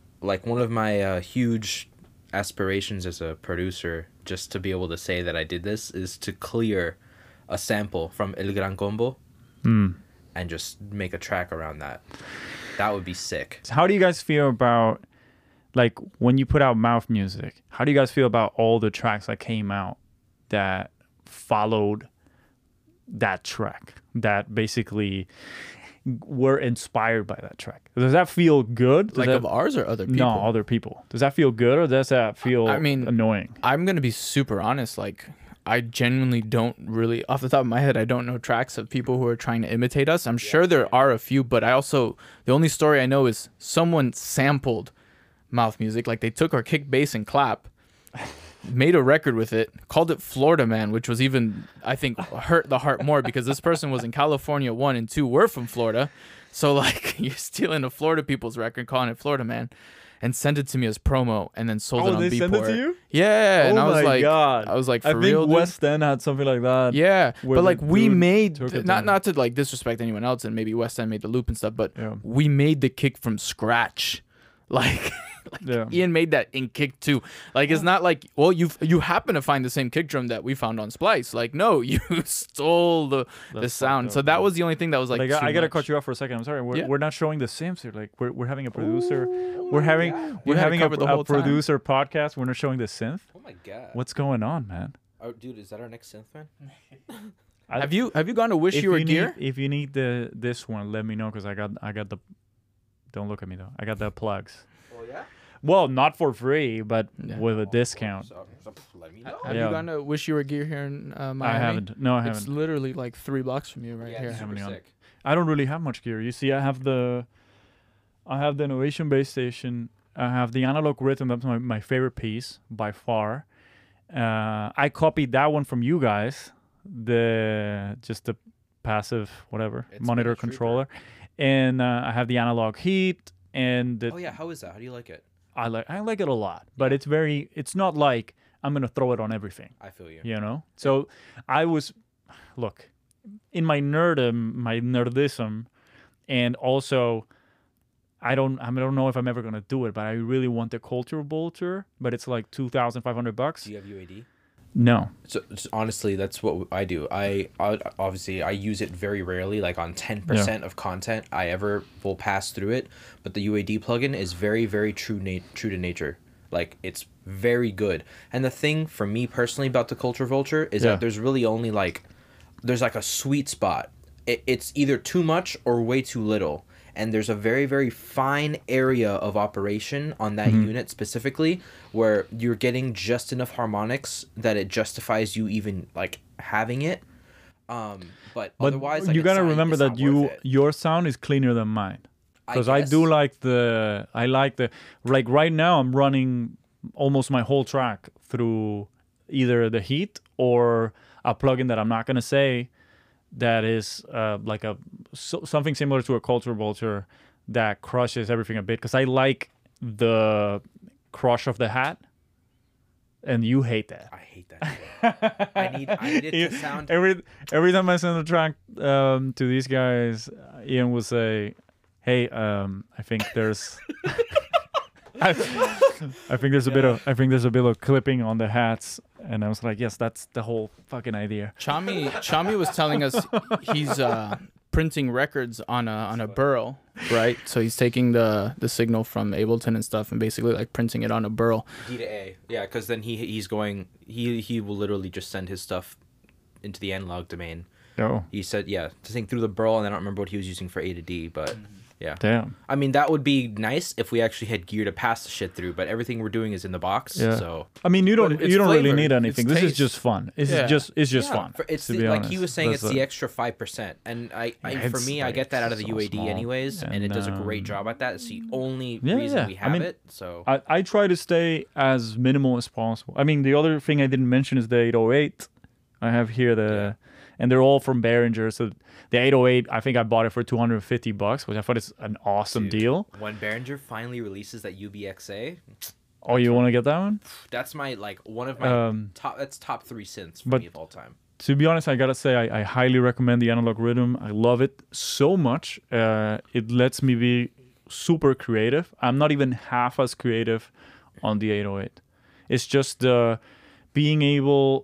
huge aspirations as a producer, just to be able to say that I did this, is to clear a sample from El Gran Combo and just make a track around that. That would be sick. So how do you guys feel about, like, when you put out Mouth Music? How do you guys feel about all the tracks that came out that followed that track, that basically were inspired by that track? Does that feel good? Does Like that, of ours or other people? No, other people. Does that feel good, or does that feel annoying? I'm going to be super honest. Like, I genuinely don't really, off the top of my head, I don't know tracks of people who are trying to imitate us. I'm sure there are a few, but I also, the only story I know is someone sampled Mouth Music. Like, they took our kick, bass, and clap made a record with it, called it Florida Man, which was even, I think, hurt the heart more because this person was in California, 1, and 2 were from Florida. So, like, you're stealing a Florida people's record, calling it Florida Man, and sent it to me as promo, and then sold it on Beatport. They sent it to you? Yeah, and I was like, God. I was like, I for real, think dude? West End had something like that. Yeah, where but like the we dude made took it not to like disrespect anyone else, and maybe West End made the loop and stuff, but Yeah. we made the kick from scratch. Like, Yeah. Ian made that in kick too. Like, it's not like, well, you happen to find the same kick drum that we found on Splice. Like, no, you stole the sound. fucked So up, that dude. was the only thing that was like. Like, too I gotta much. cut you off for a second. I'm sorry. Yeah. We're not showing the Sims here. Like we're having a producer. We're having You had it a covered the whole time. producer podcast. We're not showing the synth. Oh my god. What's going on, man? Oh, dude, is that our next synth man? Have you gone to Wish If You Were need, Gear? if you need this one, let me know because I got the. Don't look at me though. I got the plugs. Oh yeah. Well, not for free, but Yeah. with a discount. So let me know. Have Yeah. you gone to Wish You Were Gear here in Miami? I haven't. No, I It's haven't. literally like 3 blocks from you right Yeah, here. it's super Haven't gone. sick. I don't really have much gear. You see, I have the Innovation Base Station. I have the Analog Rhythm. That's my favorite piece by far. I copied that one from you guys. Just the passive whatever It's monitor Mini Trooper. controller, and I have the Analog Heat. And the, Oh yeah, how is that? How do you like it? I like it a lot, but it's not like I'm gonna throw it on everything. I feel you. You know, so I was, look, in my nerdism, and also, I don't know if I'm ever gonna do it, but I really want the Culture Vulture, but it's like $2,500. Do you have UAD? No, So honestly, that's what I do. I obviously I use it very rarely, like on 10% of content I ever will pass through it. But the UAD plugin is very, very true to nature. Like, it's very good. And the thing for me personally about the Culture Vulture is Yeah. that there's really only there's like a sweet spot. It's either too much or way too little. And there's a very, very fine area of operation on that unit specifically where you're getting just enough harmonics that it justifies you even like having it. But otherwise, like, you it's gotta not- remember it's that not worth it. your sound is cleaner than mine. Because I guess. do like like right now I'm running almost my whole track through either the Heat or a plugin that I'm not gonna say that is like something similar to a Culture Vulture that crushes everything a bit. Because I like the crush of the hat, and you hate that. I hate that. I need it to sound. Every time I send a track to these guys, Ian will say, "Hey, I think there's, I think there's a bit of clipping on the hats," and I was like, "Yes, that's the whole fucking idea." Chami was telling us he's printing records on a burl, right? So he's taking the signal from Ableton and stuff and basically like printing it on a burl. D to A, yeah, because then he will literally just send his stuff into the analog domain. Oh, He said, yeah, to think through the burl, and I don't remember what he was using for A to D, but yeah. damn. I mean, that would be nice if we actually had gear to pass the shit through, but everything we're doing is in the box, Yeah. so I mean, you don't But it's really flavor, need anything. it's This is taste. just fun. It's Yeah. just Yeah, fun. It's to the, be like honest. he was saying, That's it's the extra 5%, and I for it's me, I like get that out of the so UAD small. anyways, and it does a great And, job at that. It's the only Yeah, reason yeah. we I have mean, it. So I try to stay as minimal as possible. I mean, the other thing I didn't mention is the 808. I have here and they're all from Behringer. So the 808, I think I bought it for $250, which I thought is an awesome Dude, deal. when Behringer finally releases that UBXA, Oh, you want to get that one? that's my one of my top. That's top 3 synths for but- me of all time. To be honest, I gotta say I highly recommend the Analog Rhythm. I love it so much. It lets me be super creative. I'm not even half as creative on the 808. It's just being able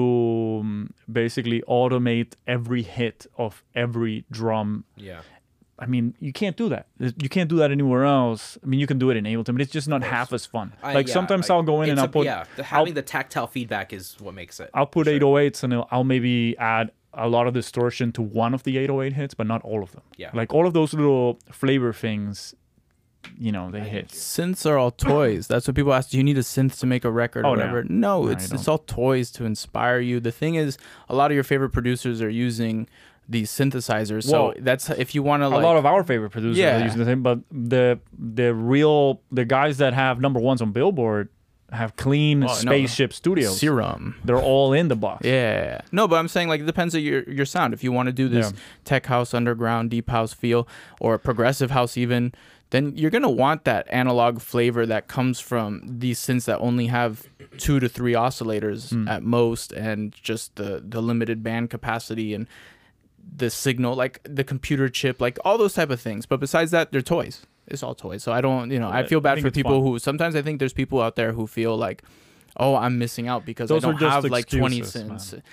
to basically automate every hit of every drum. Yeah. I mean, you can't do that. You can't do that anywhere else. I mean, you can do it in Ableton, but it's just not half as fun. Sometimes I'll go in and I'll put having the tactile feedback is what makes it. I'll put for sure. 808s and I'll maybe add a lot of distortion to one of the 808 hits, but not all of them. Yeah. Like all of those little flavor things, they hit. Synths are all toys. That's what people ask. Do you need a synth to make a record or Oh, no. whatever? No, No, I it's don't. all toys to inspire you. The thing is, a lot of your favorite producers are using these synthesizers. So Well, that's if you want to A like lot of our favorite producers Yeah. are using the same, but the guys that have number ones on Billboard, have clean Oh, no. spaceship studios. Serum. They're all in the box. Yeah. No, but I'm saying like it depends on your sound. If you want to do this Yeah. tech house, underground, deep house feel, or progressive house even, then you're gonna want that analog flavor that comes from these synths that only have 2 to 3 oscillators at most, and just the limited band capacity and the signal, like the computer chip, like all those type of things. But besides that, they're toys. It's all toys. So I don't, I feel I bad think for it's people fun. who sometimes I think there's people out there who feel like, oh, I'm missing out because Those I are don't just have like 20 excuses, cents. man.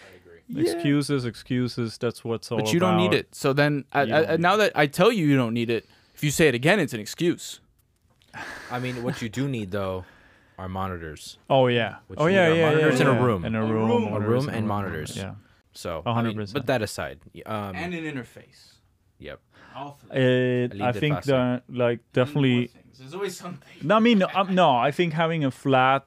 Excuses. That's what's all about. But you don't need it. So then, now that I tell you don't need it, if you say it again, it's an excuse. I mean, what you do need though are monitors. Oh yeah. Which Oh you yeah. need Yeah. are monitors yeah, in a yeah. room. In a room. A monitors room in and a monitors. Yeah. So 100%. but that aside, And an interface. yep. I think that like definitely. There's always something. No, I mean no. I think having a flat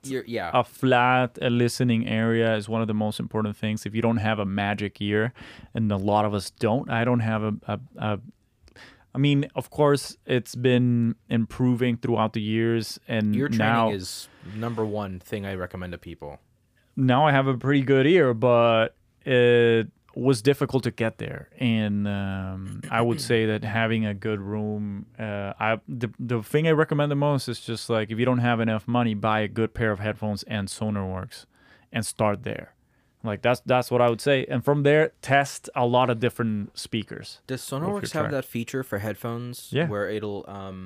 listening area is one of the most important things. If you don't have a magic ear, and a lot of us don't, I don't have a I mean, of course, it's been improving throughout the years, and Ear training now is number one thing I recommend to people. now I have a pretty good ear, but it was difficult to get there. And I would say that having a good room, the thing I recommend the most is just like if you don't have enough money, buy a good pair of headphones and Sonarworks, and start there. Like that's what I would say, and from there test a lot of different speakers. Does your Sonarworks have track. that feature for headphones? Yeah. Where it'll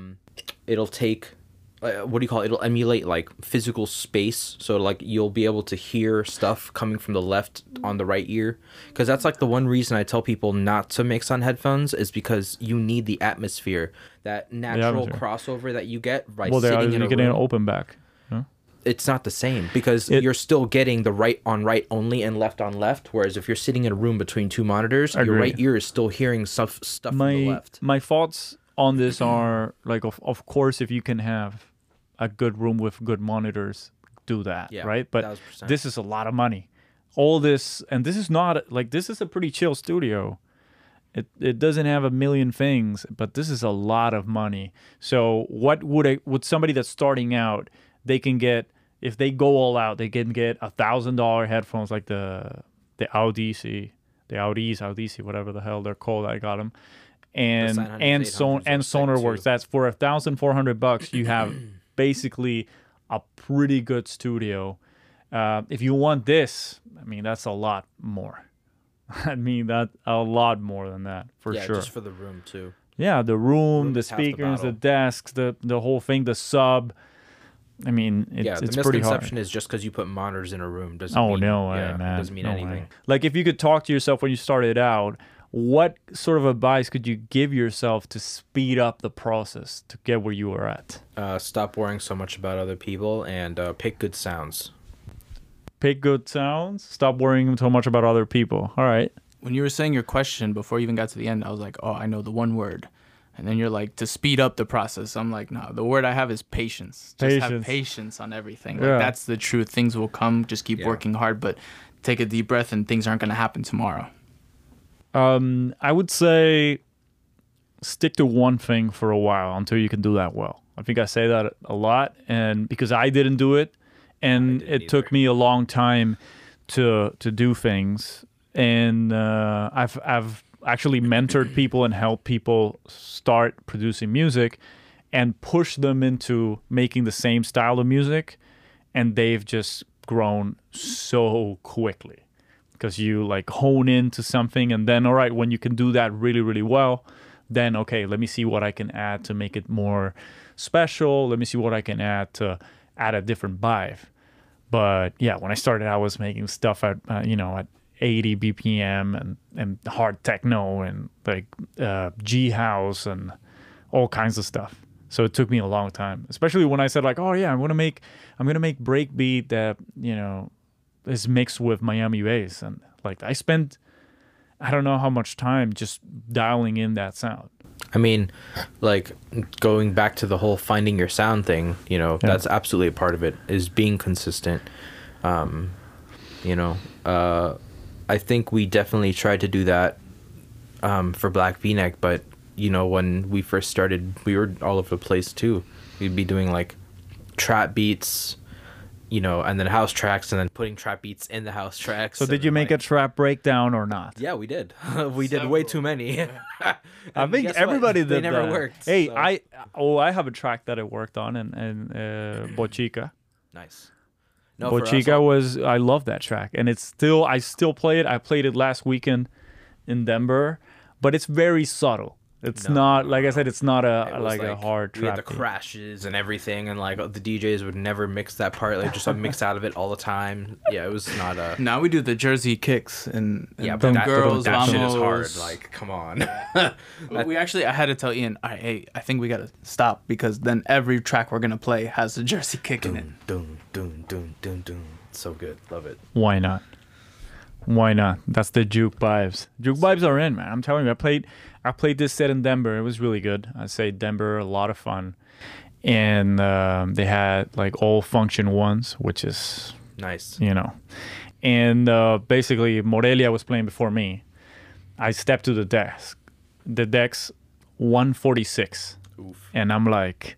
take what do you call it? It'll emulate like physical space, so like you'll be able to hear stuff coming from the left on the right ear. Because that's like the one reason I tell people not to mix on headphones is because you need the atmosphere, that natural atmosphere. crossover that you get by Well, sitting in a getting an room. open back. It's not the same because It- you're still getting the right on right only and left on left. Whereas if you're sitting in a room between two monitors, your Agreed. right ear is still hearing stuff from the left. My thoughts on this are like of course if you can have a good room with good monitors, do that, Yeah, right? But 1000%. this is a lot of money. All this, and this is not like, this is a pretty chill studio. It doesn't have a million things, but this is a lot of money. So what would somebody that's starting out, they can get, if they go all out, they can get $1,000 headphones like the Audisi, whatever the hell they're called. I got them, and Sign 100s, and 800s are sick, Sonarworks. too. That's for $1,400. You have basically a pretty good studio. If you want this, I mean, that's a lot more. I mean, that a lot more than that for Yeah, sure. just for the room too. Yeah, the room, the is half the speakers, the battle. desks, the whole thing, the sub. I mean, Yeah, it's the pretty hard. misconception is just because you put monitors in a room doesn't Oh mean, no way, yeah, man! doesn't mean No anything. way. Like, if you could talk to yourself when you started out, what sort of advice could you give yourself to speed up the process to get where you were at? Stop worrying so much about other people and pick good sounds. Pick good sounds. Stop worrying so much about other people. All right. When you were saying your question before you even got to the end, I was like, oh, I know the one word. And then you're like, to speed up the process. I'm like, no, the word I have is patience. Just have Patience. patience on everything. Yeah. Like, that's the truth. Things will come. Just keep Yeah. working hard, but take a deep breath and things aren't going to happen tomorrow. I would say stick to one thing for a while until you can do that well. I think I say that a lot, and because I didn't do it, and it took me a long time to do things, and I've actually mentored people and helped people start producing music and push them into making the same style of music, and they've just grown so quickly because you like hone into something, and then all right, when you can do that really, really well, then okay, let me see what I can add to make it more special. Let me see what I can add to add a different vibe. But yeah, when I started, I was making stuff at at 80 BPM and hard techno and like G house and all kinds of stuff. So it took me a long time, especially when I said like, oh yeah, I'm gonna make breakbeat that is mixed with Miami bass, and like I spent I don't know how much time just dialing in that sound. I mean, like going back to the whole finding your sound thing, that's absolutely a part of it, is being consistent. I think we definitely tried to do that for Black V-Neck, but when we first started, we were all over the place too. We'd be doing like trap beats, you know, and then house tracks, and then putting trap beats in the house tracks. So and did you then, make a trap breakdown or not? Yeah, we did. We did way too many. I think everybody did They never that. worked. Hey, so- I have a track that I worked on in Bochica. Nice. No, for us, Bochica was, I love that track, and I still play it. I played it last weekend in Denver, but it's very subtle. It's not, like I said, it's not it was a hard we had trap the beat. crashes and everything, and like the DJs would never mix that part, like just mix out of it all the time. Yeah, it was not a. Now we do the Jersey kicks and Yeah, them but that, girls, that shit is vamos. hard. Like, come on. We actually, I had to tell Ian, hey, I think we gotta stop because then every track we're gonna play has a Jersey kick in it. Doom, doom, doom, doom, doom. So good, love it. Why not? Why not? That's the juke vibes. Juke vibes are in, man. I'm telling you, I played this set in Denver. It was really good. I say Denver, a lot of fun, and they had like all function ones, which is Nice. you know, and basically Morelia was playing before me. I stepped to the desk. The deck's 146, Oof. and I'm like,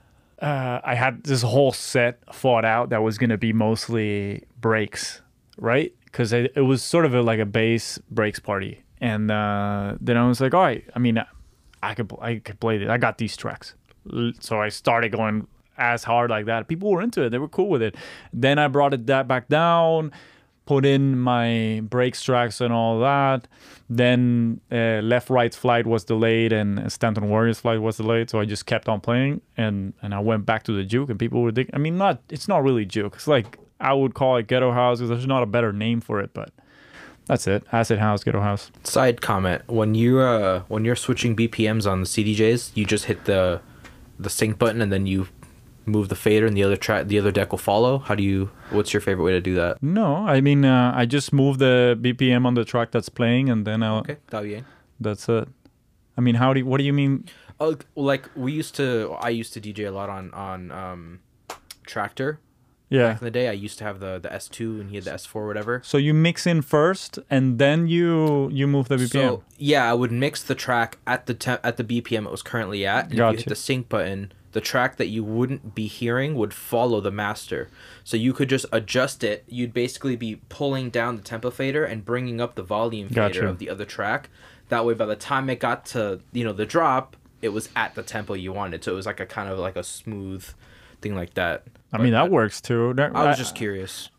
I had this whole set thought out that was gonna be mostly breaks, right? Because it was sort of like a bass breaks party, and then I was like, all right. I mean, I could play this. I got these tracks, so I started going as hard like that. People were into it. They were cool with it. Then I brought it back down, put in my breaks tracks and all that. Then Left Right's flight was delayed and Stanton Warrior's flight was delayed, so I just kept on playing, and I went back to the juke, and people were I mean, it's not really juke. It's like, I would call it ghetto house because there's not a better name for it, but that's it. Acid house, ghetto house. Side comment: when you're switching BPMs on the CDJs, you just hit the sync button and then you move the fader, and the other deck will follow. What's your favorite way to do that? No, I mean, I just move the BPM on the track that's playing, and then Okay, está bien. that's it. I mean, what do you mean? Oh, like I used to DJ a lot on Tractor. Yeah. Back in the day, I used to have the S2 and he had the S4, whatever. So you mix in first, and then you move the BPM. So yeah, I would mix the track at the BPM it was currently at, and if Gotcha. you hit the sync button, the track that you wouldn't be hearing would follow the master. So you could just adjust it. You'd basically be pulling down the tempo fader and bringing up the volume fader Gotcha. of the other track. That way, by the time it got to the drop, it was at the tempo you wanted. So it was like a kind of like a smooth thing like that. I mean, that works too. I was just curious.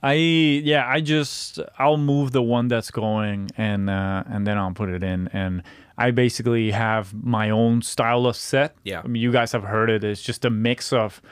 I'll move the one that's going, and then I'll put it in, and I basically have my own style of set. Yeah. I mean, you guys have heard it. It's just a mix of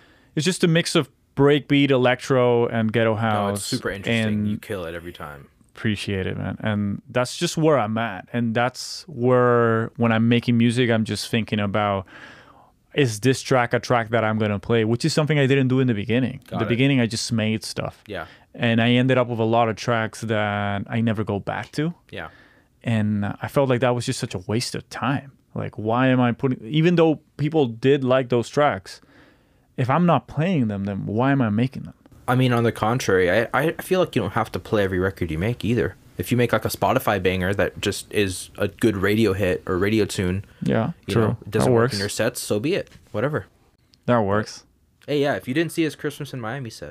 breakbeat, electro, and ghetto house. No, it's super interesting. And You kill it every time. appreciate it, man. And that's just where I'm at. And that's where, when I'm making music, I'm just thinking about, is this track a track that I'm going to play? Which is something I didn't do in the beginning. In the beginning, I just made stuff. Yeah. And I ended up with a lot of tracks that I never go back to. Yeah. And I felt like that was just such a waste of time. Like, why am I even though people did like those tracks, if I'm not playing them, then why am I making them? I mean, on the contrary, I feel like you don't have to play every record you make either. If you make like a Spotify banger that just is a good radio hit or radio tune, Yeah, you true. know, it doesn't that work works. in your sets, so be it. Whatever. That works. Hey, yeah, if you didn't see his Christmas in Miami set.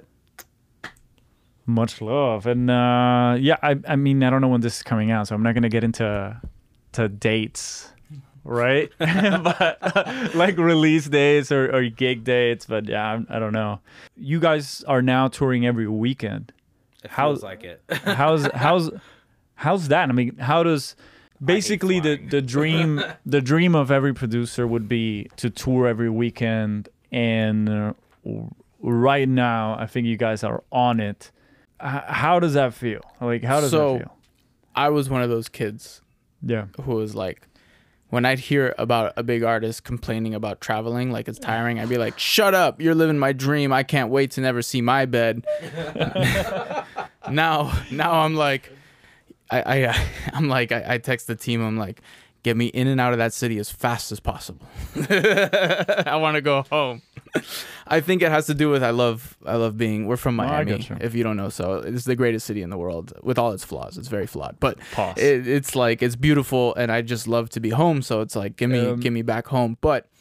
Much love. And I mean, I don't know when this is coming out, so I'm not going to get into dates, right? But like release dates or gig dates. But yeah, I don't know. You guys are now touring every weekend. It How's- feels like it. How's that? I mean, how does basically the dream of every producer would be to tour every weekend, and right now I think you guys are on it. How does that feel? Like, how does that feel? I was one of those kids Yeah. who was like, when I'd hear about a big artist complaining about traveling, like it's tiring, I'd be like, shut up, you're living my dream. I can't wait to never see my bed. now I'm like, I text the team, I'm like, get me in and out of that city as fast as possible. I want to go home. I think it has to do with I love being. We're from I Miami, gotcha. if you don't know. So it's the greatest city in the world with all its flaws. It's very flawed, but Pause. it's like it's beautiful, and I just love to be home. So it's like give me back home. But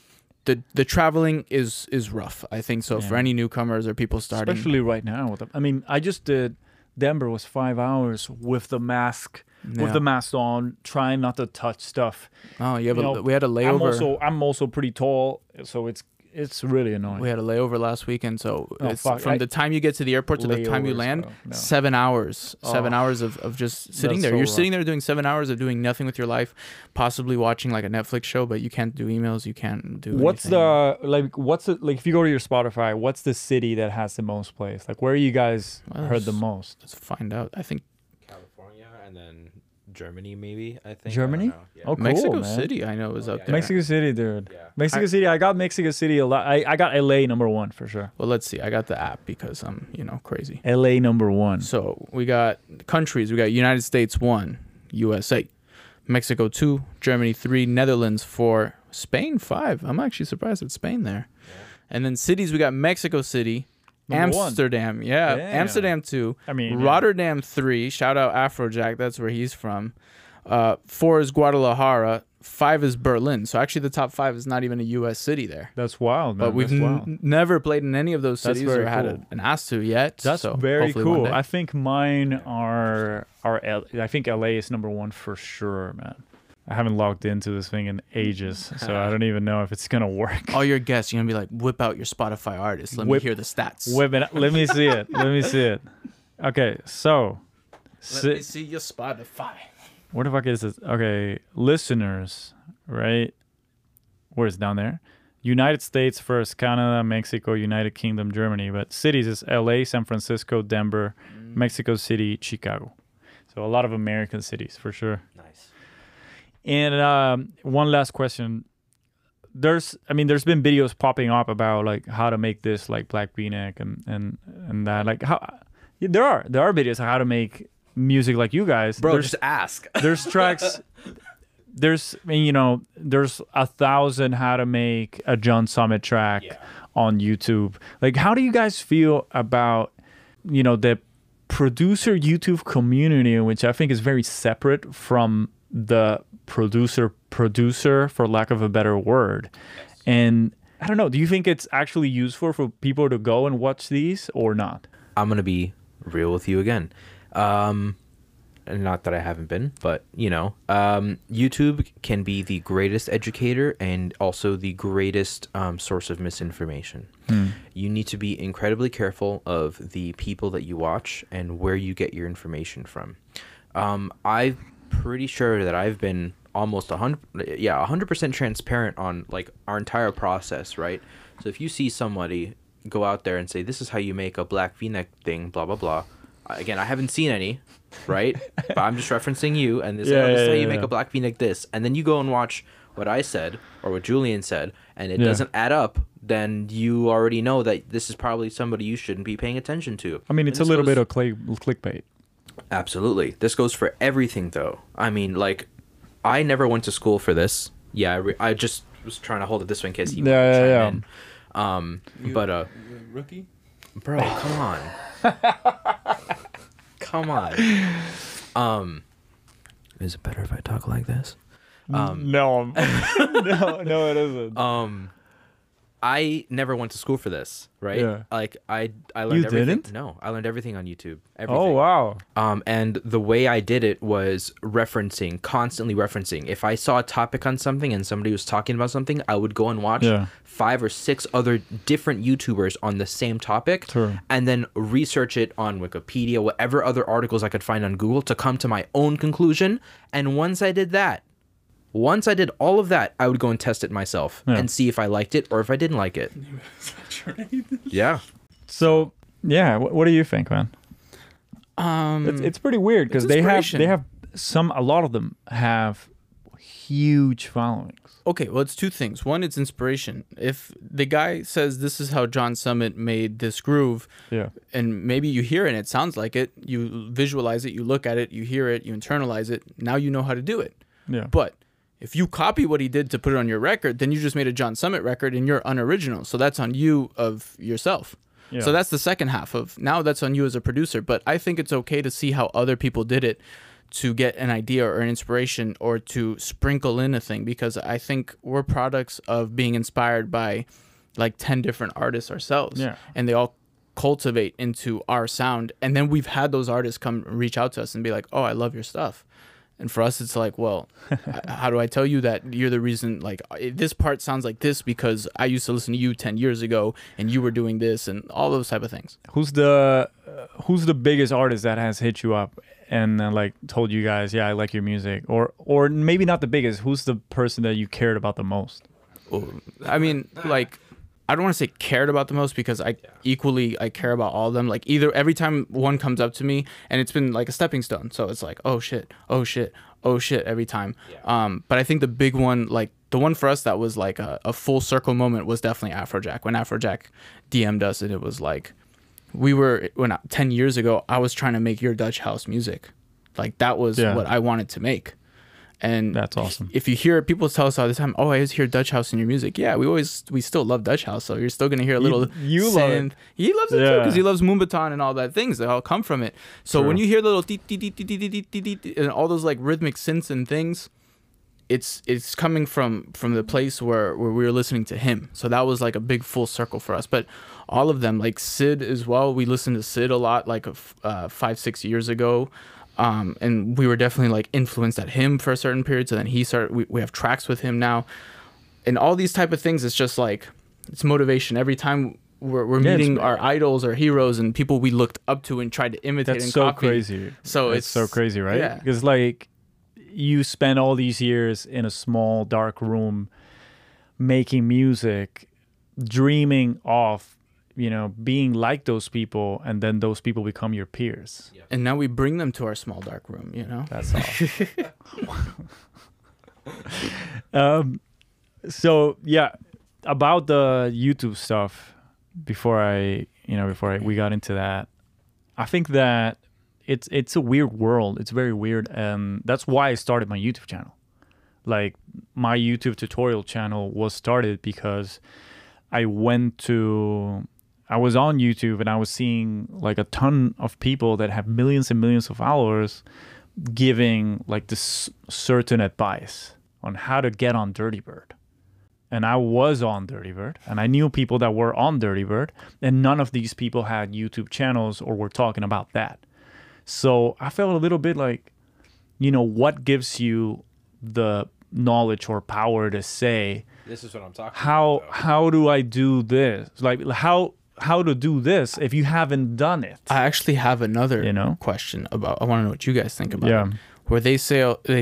the traveling is rough. I think so for Yeah. any newcomers or people starting. Especially right now. I mean, I just did. Denver was 5 hours with the mask, with the mask on, trying not to touch stuff. Oh, You know, we had a layover. I'm also pretty tall, so it's really annoying. We had a layover last weekend, so Oh, it's fuck. from the time you get to the airport to the time you Layovers, land, bro. No. 7 hours. Oh. 7 hours of just sitting That's there. so You're rough. sitting there doing 7 hours of doing nothing with your life, possibly watching like a Netflix show, but you can't do emails. You can't do. What's anything. if you go to your Spotify, what's the city that has the most plays? Like, where you guys Well, heard the let's- most? Let's find out. I think California and then Germany, maybe. I think. Germany? I don't know. Yeah. Oh, cool, Mexico man. City. I know is Oh, up yeah. there. Mexico City, dude. Yeah. Mexico City. I got Mexico City a lot. I got LA number 1 for sure. Well, let's see. I got the app because I'm crazy. LA number 1. So we got countries. We got United States 1, USA, Mexico 2, Germany 3, Netherlands 4, Spain 5. I'm actually surprised it's Spain there. And then cities, we got Mexico City, Number 1. Amsterdam. Yeah, Damn. Amsterdam 2, I mean, yeah. Rotterdam 3. Shout out Afrojack. That's where he's from. 4 is Guadalajara. 5 is Berlin. So actually the top 5 is not even a U.S. city there. That's wild, man. But we've That's wild. never played in any of those That's cities very or had cool. an ask to yet. That's so very hopefully one cool. day. I think mine are I think LA is number 1 for sure, man. I haven't logged into this thing in ages, so I don't even know if it's gonna work. All your guests, you're gonna be like, whip out your Spotify artist. Let me Whip- hear the stats. Wait a minute. Let me see it. Let me see it. Okay, so see your Spotify. where the fuck is this? Okay, listeners, right? Where's down there? United States first, Canada, Mexico, United Kingdom, Germany. But cities is LA, San Francisco, Denver, Mexico City, Chicago. So a lot of American cities for sure. Nice. And one last question. There's been videos popping up about like how to make this like Black V-neck and that. Like how there are videos on how to make music like you guys. Bro, there's, just ask. there's tracks. There's 1,000 how to make a John Summit track on YouTube. Like, how do you guys feel about the producer YouTube community, which I think is very separate from the producer, for lack of a better word? And I don't know. Do you think it's actually useful for people to go and watch these or not? I'm gonna be real with you again. And not that I haven't been, but YouTube can be the greatest educator and also the greatest source of misinformation. You need to be incredibly careful of the people that you watch and where you get your information from. I'm pretty sure that I've been almost 100% transparent on like our entire process, right? So if you see somebody go out there and say, this is how you make a black V-neck thing, blah, blah, blah. Again, I haven't seen any, right? But I'm just referencing you, and this, this is how you make a black V-neck this. And then you go and watch what I said or what Julian said, and it doesn't add up, then you already know that this is probably somebody you shouldn't be paying attention to. I mean, it's a little bit of clickbait. Absolutely. This goes for everything, though. I mean, like, I never went to school for this. Yeah, I just was trying to hold it this way in case you chime in. But You're a rookie? bro, come on. Come on. Is it better if I talk like this? No, no, it isn't. I never went to school for this, right? Yeah. Like I learned You everything. didn't? No, I learned everything on YouTube. Everything. Oh wow. And the way I did it was constantly referencing. If I saw a topic on something and somebody was talking about something, I would go and watch 5 or 6 other different YouTubers on the same topic, True. and then research it on Wikipedia, whatever other articles I could find on Google to come to my own conclusion. And once I did all of that, I would go and test it myself and see if I liked it or if I didn't like it. Yeah. So yeah, what do you think, man? It's pretty weird because It's inspiration. they have a lot of them have huge followings. Okay, well, it's two things. One, it's inspiration. If the guy says this is how John Summit made this groove, Yeah. and maybe you hear it and it sounds like it, you visualize it, you look at it, you hear it, you internalize it, now you know how to do it. Yeah. But if you copy what he did to put it on your record, then you just made a John Summit record and you're unoriginal. So that's on you of yourself. Yeah. So that's the second half of now that's on you as a producer. But I think it's okay to see how other people did it to get an idea or an inspiration or to sprinkle in a thing, because I think we're products of being inspired by like 10 different artists ourselves. Yeah. And they all cultivate into our sound. And then we've had those artists come reach out to us and be like, oh, I love your stuff. And for us, it's like, well, how do I tell you that you're the reason, like, this part sounds like this because I used to listen to you 10 years ago and you were doing this and all those type of things. Who's the biggest artist that has hit you up and like told you guys, yeah, I like your music? Or maybe not the biggest. Who's the person that you cared about the most? I mean, like, I don't want to say cared about the most, because I care about all of them. Like, either every time one comes up to me, and it's been like a stepping stone, so it's like, oh shit every time. But I think the big one, like the one for us that was like a full circle moment, was definitely Afrojack. When Afrojack DM'd us, and it was like, 10 years ago, I was trying to make your Dutch house music. Like, that was what I wanted to make. And that's awesome. If you hear people tell us all the time, oh, I always hear Dutch house in your music. Yeah, we still love Dutch house. So you're still going to hear a little you love it. He loves it too, because he loves Moombahton and all that things that all come from it. So when you hear the little and all those like rhythmic synths and things, it's coming from the place where we were listening to him. So that was like a big full circle for us. But all of them, like Sid as well, we listened to Sid a lot, like 5-6 years ago. And we were definitely like influenced at him for a certain period. So then we have tracks with him now, and all these type of things. It's just like, it's motivation every time we're meeting our idols or heroes and people we looked up to and tried to imitate. That's and so copy. crazy. So it's so crazy, right? Yeah. Because like, you spend all these years in a small dark room making music, dreaming of, you know, being like those people, and then those people become your peers. And now we bring them to our small dark room, you know? That's all. So yeah, about the YouTube stuff, before we got into that, I think that it's a weird world. It's very weird, and that's why I started my YouTube channel. Like, my YouTube tutorial channel was started because I was on YouTube and I was seeing like a ton of people that have millions and millions of followers giving like this certain advice on how to get on Dirty Bird. And I was on Dirty Bird, and I knew people that were on Dirty Bird, and none of these people had YouTube channels or were talking about that. So I felt a little bit like, you know, what gives you the knowledge or power to say, this is what I'm talking about. How do I do this? Like, how to do this if you haven't done it? I actually have another question about. I want to know what you guys think about it. Where they say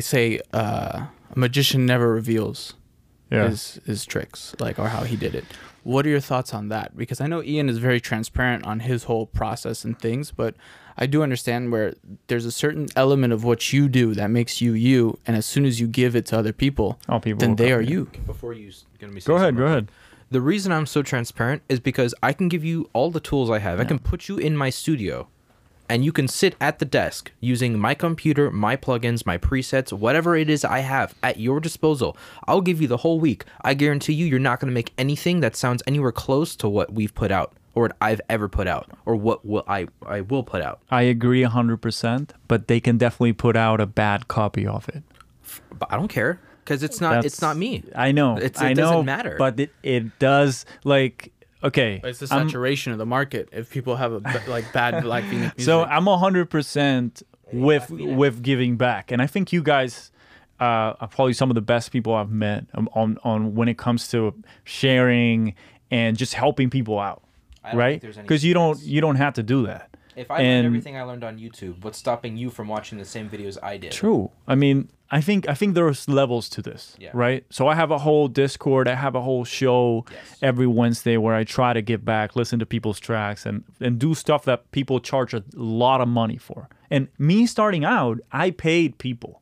a magician never reveals his tricks, like, or how he did it. What are your thoughts on that? Because I know Ian is very transparent on his whole process and things, but I do understand where there's a certain element of what you do that makes you you, and as soon as you give it to other people, then they are you. Before you gonna be go ahead. The reason I'm so transparent is because I can give you all the tools I have. I can put you in my studio, and you can sit at the desk using my computer, my plugins, my presets, whatever it is I have at your disposal. I'll give you the whole week. I guarantee you're not going to make anything that sounds anywhere close to what we've put out, or what I've ever put out, or what I will put out. I agree 100%, but they can definitely put out a bad copy of it. But I don't care, because it's not me. I know. It doesn't matter. But it does, like, okay. But it's the saturation of the market if people have a like bad Black Phoenix music. So I'm 100% with giving back, and I think you guys are probably some of the best people I've met on when it comes to sharing and just helping people out, right? Because you don't have to do that. If I learned everything I learned on YouTube, what's stopping you from watching the same videos I did? True. I mean, I think there's levels to this, right? So I have a whole Discord, I have a whole show every Wednesday where I try to give back, listen to people's tracks, and do stuff that people charge a lot of money for. And me starting out, I paid people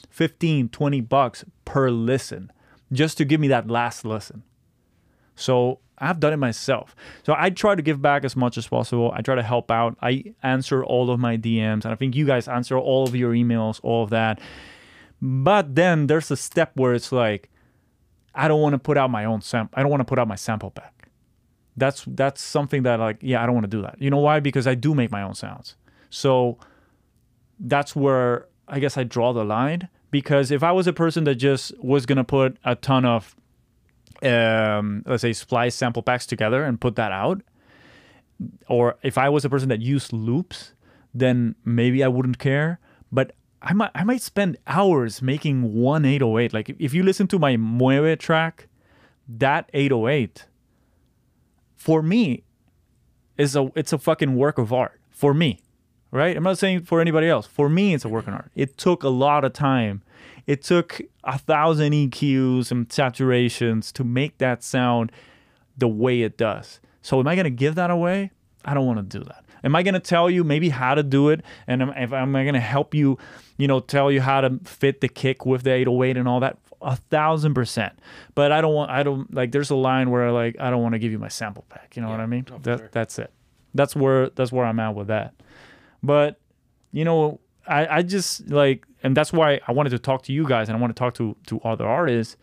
$15-20 per listen just to give me that last listen. So I've done it myself. So I try to give back as much as possible. I try to help out. I answer all of my DMs, and I think you guys answer all of your emails, all of that. But then there's a step where it's like, I don't want to put out my own sample. I don't want to put out my sample pack. That's something that, like, I don't want to do that. You know why? Because I do make my own sounds. So that's where I guess I draw the line, because if I was a person that just was gonna put a ton of let's say splice sample packs together and put that out, or if I was a person that used loops, then maybe I wouldn't care. But I might spend hours making one 808. Like if you listen to my Mueve track, that 808 for me it's a fucking work of art for me, right? I'm not saying for anybody else. For me, it's a work of art. It took a lot of time. It took 1,000 EQs and saturations to make that sound the way it does. So am I going to give that away? I don't want to do that. Am I going to tell you maybe how to do it? And am I going to help you, tell you how to fit the kick with the 808 and all that? 1,000%. But I don't like, there's a line where I don't want to give you my sample pack. You know what I mean? That's it. That's where I'm at with that. But, I just like, and that's why I wanted to talk to you guys, and I want to talk to other artists.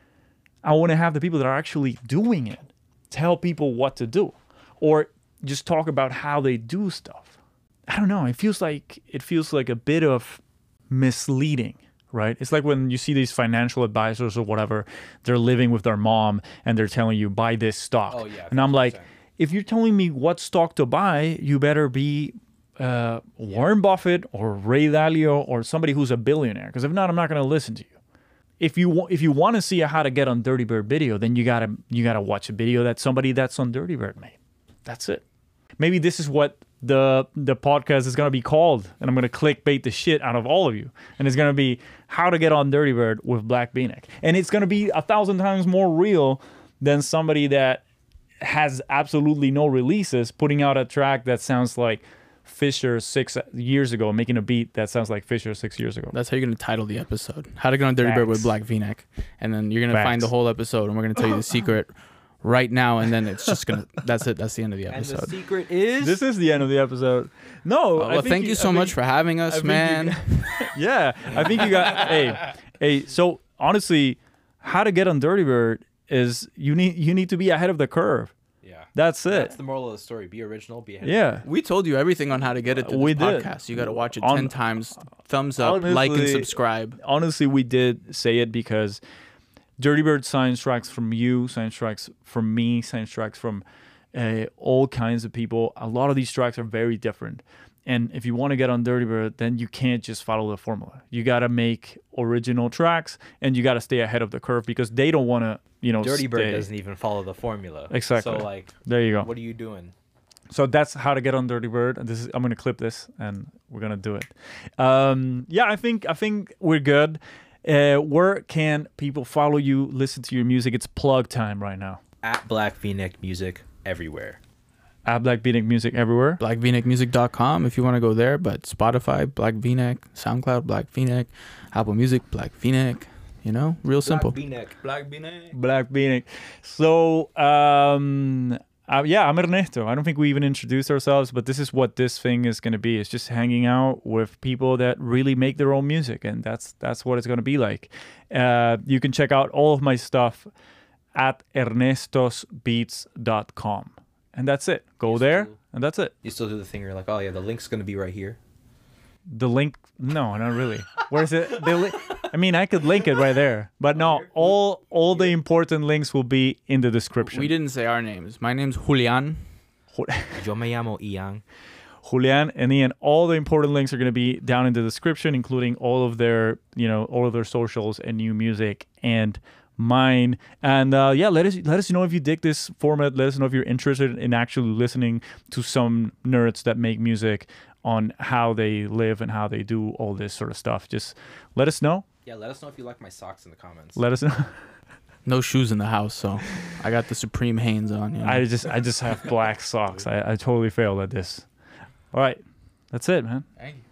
I want to have the people that are actually doing it tell people what to do, or just talk about how they do stuff. I don't know. It feels like a bit of misleading, right? It's like when you see these financial advisors or whatever, they're living with their mom and they're telling you buy this stock. Oh yeah. 50%. And I'm like, if you're telling me what stock to buy, you better be Warren Buffett or Ray Dalio or somebody who's a billionaire. Because if not, I'm not going to listen to you. If you want to see a how to get on Dirty Bird video, then you gotta watch a video that somebody that's on Dirty Bird made. That's it. Maybe this is what the podcast is gonna be called, and I'm gonna clickbait the shit out of all of you. And it's gonna be how to get on Dirty Bird with Black V-neck, and it's gonna be 1,000 times more real than somebody that has absolutely no releases putting out a track that sounds like Fisher 6 years ago, making a beat that sounds like Fisher 6 years ago. That's how you're going to title the episode. How to get on Dirty Bird with Black V-neck. And then you're going to find the whole episode, and we're going to tell you the secret right now, and then it's just going to, that's it. That's the end of the episode. And the secret is? This is the end of the episode. No. Well, thank you so much for having us, man. Yeah. I think you got, hey, so honestly, how to get on Dirty Bird is you need to be ahead of the curve. That's it. That's the moral of the story. Be original, be ahead. Yeah. We told you everything on how to get it to this podcast. You got to watch it 10 times. Thumbs up, honestly, like, and subscribe. Honestly, we did say it because Dirty Bird signs tracks from you, signs tracks from me, signs tracks from all kinds of people. A lot of these tracks are very different. And if you want to get on Dirty Bird, then you can't just follow the formula. You got to make original tracks, and you got to stay ahead of the curve because they don't want to, Dirty Bird doesn't even follow the formula. Exactly. So, there you go. What are you doing? So that's how to get on Dirty Bird. And I'm going to clip this, and we're going to do it. Yeah, I think we're good. Where can people follow you, listen to your music? It's plug time right now. At Black V-neck Music everywhere. At Black V-neck Music everywhere. BlackVneckMusic.com if you want to go there, but Spotify, Black V-neck, SoundCloud, Black V-neck, Apple Music, Black V-neck. Real simple. Black V-neck. Black V-neck. So, I'm Ernesto. I don't think we even introduced ourselves, but this is what this thing is going to be. It's just hanging out with people that really make their own music, and that's what it's going to be like. You can check out all of my stuff at ernestosbeats.com. And that's it. Go there, and that's it. You still do the thing where you're like, oh yeah, the link's going to be right here. The link? No, not really. Where's it? I mean, I could link it right there. But no, all the important links will be in the description. We didn't say our names. My name's Julian. Yo me llamo Ian. Julian and Ian. All the important links are going to be down in the description, including all of their socials and new music and mine. And let us know if you dig this format. Let us know if you're interested in actually listening to some nerds that make music on how they live and how they do all this sort of stuff. Just let us know. Yeah, let us know if you like my socks in the comments. Let us know. No shoes in the house, so I got the Supreme Hanes on. I just have black socks. I totally failed at this. All right, that's it, man. Dang.